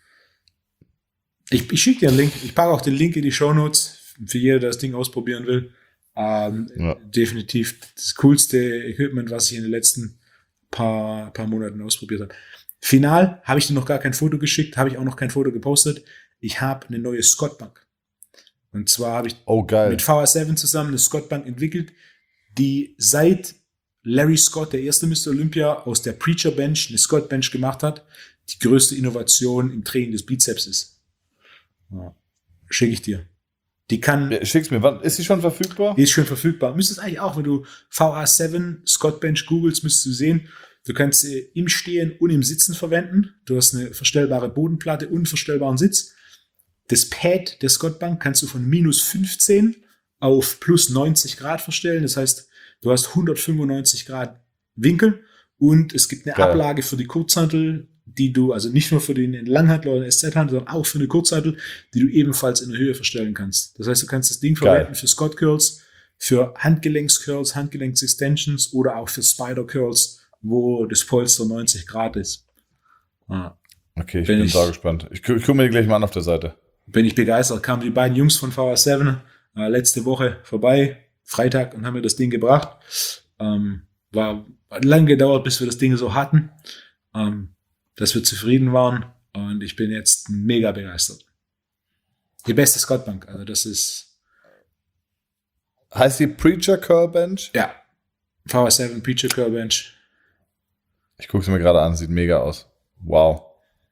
Ich schicke dir einen Link. Ich packe auch den Link in die Shownotes für jeder, der das Ding ausprobieren will. Definitiv das coolste Equipment, was ich in den letzten paar Monaten ausprobiert habe. Final habe ich dir noch gar kein Foto geschickt, habe ich auch noch kein Foto gepostet. Ich habe eine neue Scott-Bank. Und zwar habe ich mit VR7 zusammen eine Scott-Bank entwickelt, die seit Larry Scott, der erste Mr. Olympia, aus der Preacher Bench eine Scott Bench gemacht hat, die größte Innovation im Training des Bizeps ist. Ja. Schicke ich dir. Die kann. Ja, schick's mir. Wann ist die schon verfügbar? Die ist schon verfügbar. Müsstest eigentlich auch, wenn du VR7 Scott Bench googelst, müsstest du sehen, du kannst sie im Stehen und im Sitzen verwenden. Du hast eine verstellbare Bodenplatte und einen verstellbaren Sitz. Das Pad der Scott Bank kannst du von minus 15 auf plus 90 Grad verstellen. Das heißt, du hast 195 Grad Winkel und es gibt eine Ablage für die Kurzhantel, die du, also nicht nur für den Langhantel oder den SZ-Hantel, sondern auch für eine Kurzhantel, die du ebenfalls in der Höhe verstellen kannst. Das heißt, du kannst das Ding verwenden für Scott Curls, für Handgelenks-Curls, Handgelenks-Extensions oder auch für Spider-Curls, wo das Polster 90 Grad ist. Okay, ich bin da gespannt. Ich gucke mir die gleich mal an auf der Seite. Bin ich begeistert. Kamen die beiden Jungs von VR7 letzte Woche vorbei, Freitag, und haben mir das Ding gebracht. War lang gedauert, bis wir das Ding so hatten, dass wir zufrieden waren, und ich bin jetzt mega begeistert. Die beste Scott Bank, also das ist... Heißt die Preacher Curl Bench? Ja, VR7 Preacher Curl Bench. Ich gucke es mir gerade an, sieht mega aus. Wow.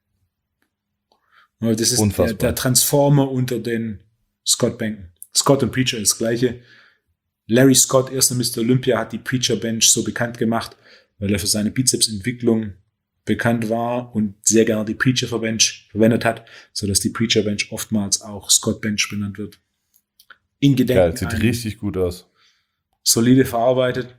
Das ist der Transformer unter den Scott-Bänken. Scott und Preacher ist das Gleiche. Larry Scott, erster Mr. Olympia, hat die Preacher Bench so bekannt gemacht, weil er für seine Bizepsentwicklung bekannt war und sehr gerne die Preacher Bench verwendet hat, sodass die Preacher Bench oftmals auch Scott Bench benannt wird. In Gedenken. Geil, sieht richtig gut aus. Solide verarbeitet.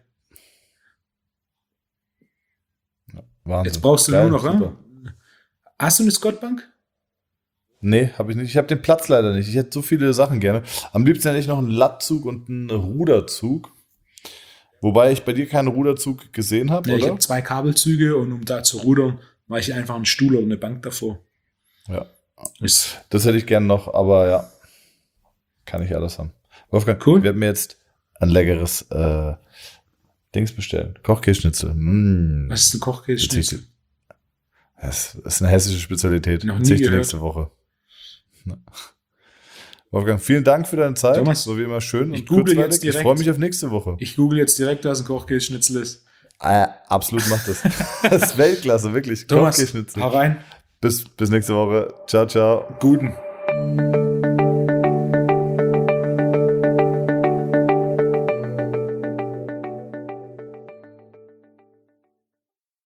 Ja, Wahnsinn. Jetzt brauchst du nur noch, ne? Hast du eine Scott Bank? Nee, habe ich nicht. Ich habe den Platz leider nicht. Ich hätte so viele Sachen gerne. Am liebsten hätte ich noch einen Lattzug und einen Ruderzug. Wobei ich bei dir keinen Ruderzug gesehen habe, oder? Ich habe 2 Kabelzüge, und um da zu rudern, mache ich einfach einen Stuhl oder eine Bank davor. Ja. Das hätte ich gerne noch, aber ja. Kann ich alles haben. Wolfgang, cool. Wir werden mir jetzt ein leckeres Dings bestellen. Kochkäseschnitzel. Was ist ein Kochkäseschnitzel? Das ist eine hessische Spezialität. Noch nie gehört. Nächste Woche. Wolfgang, vielen Dank für deine Zeit. Thomas, so wie immer schön. Ich google jetzt direkt. Ich freue mich auf nächste Woche. Ich google jetzt direkt, was ein Kochkäseschnitzel ist. Absolut, macht das. Das ist Weltklasse, wirklich. Thomas, hau rein. Bis nächste Woche. Ciao, ciao. Guten.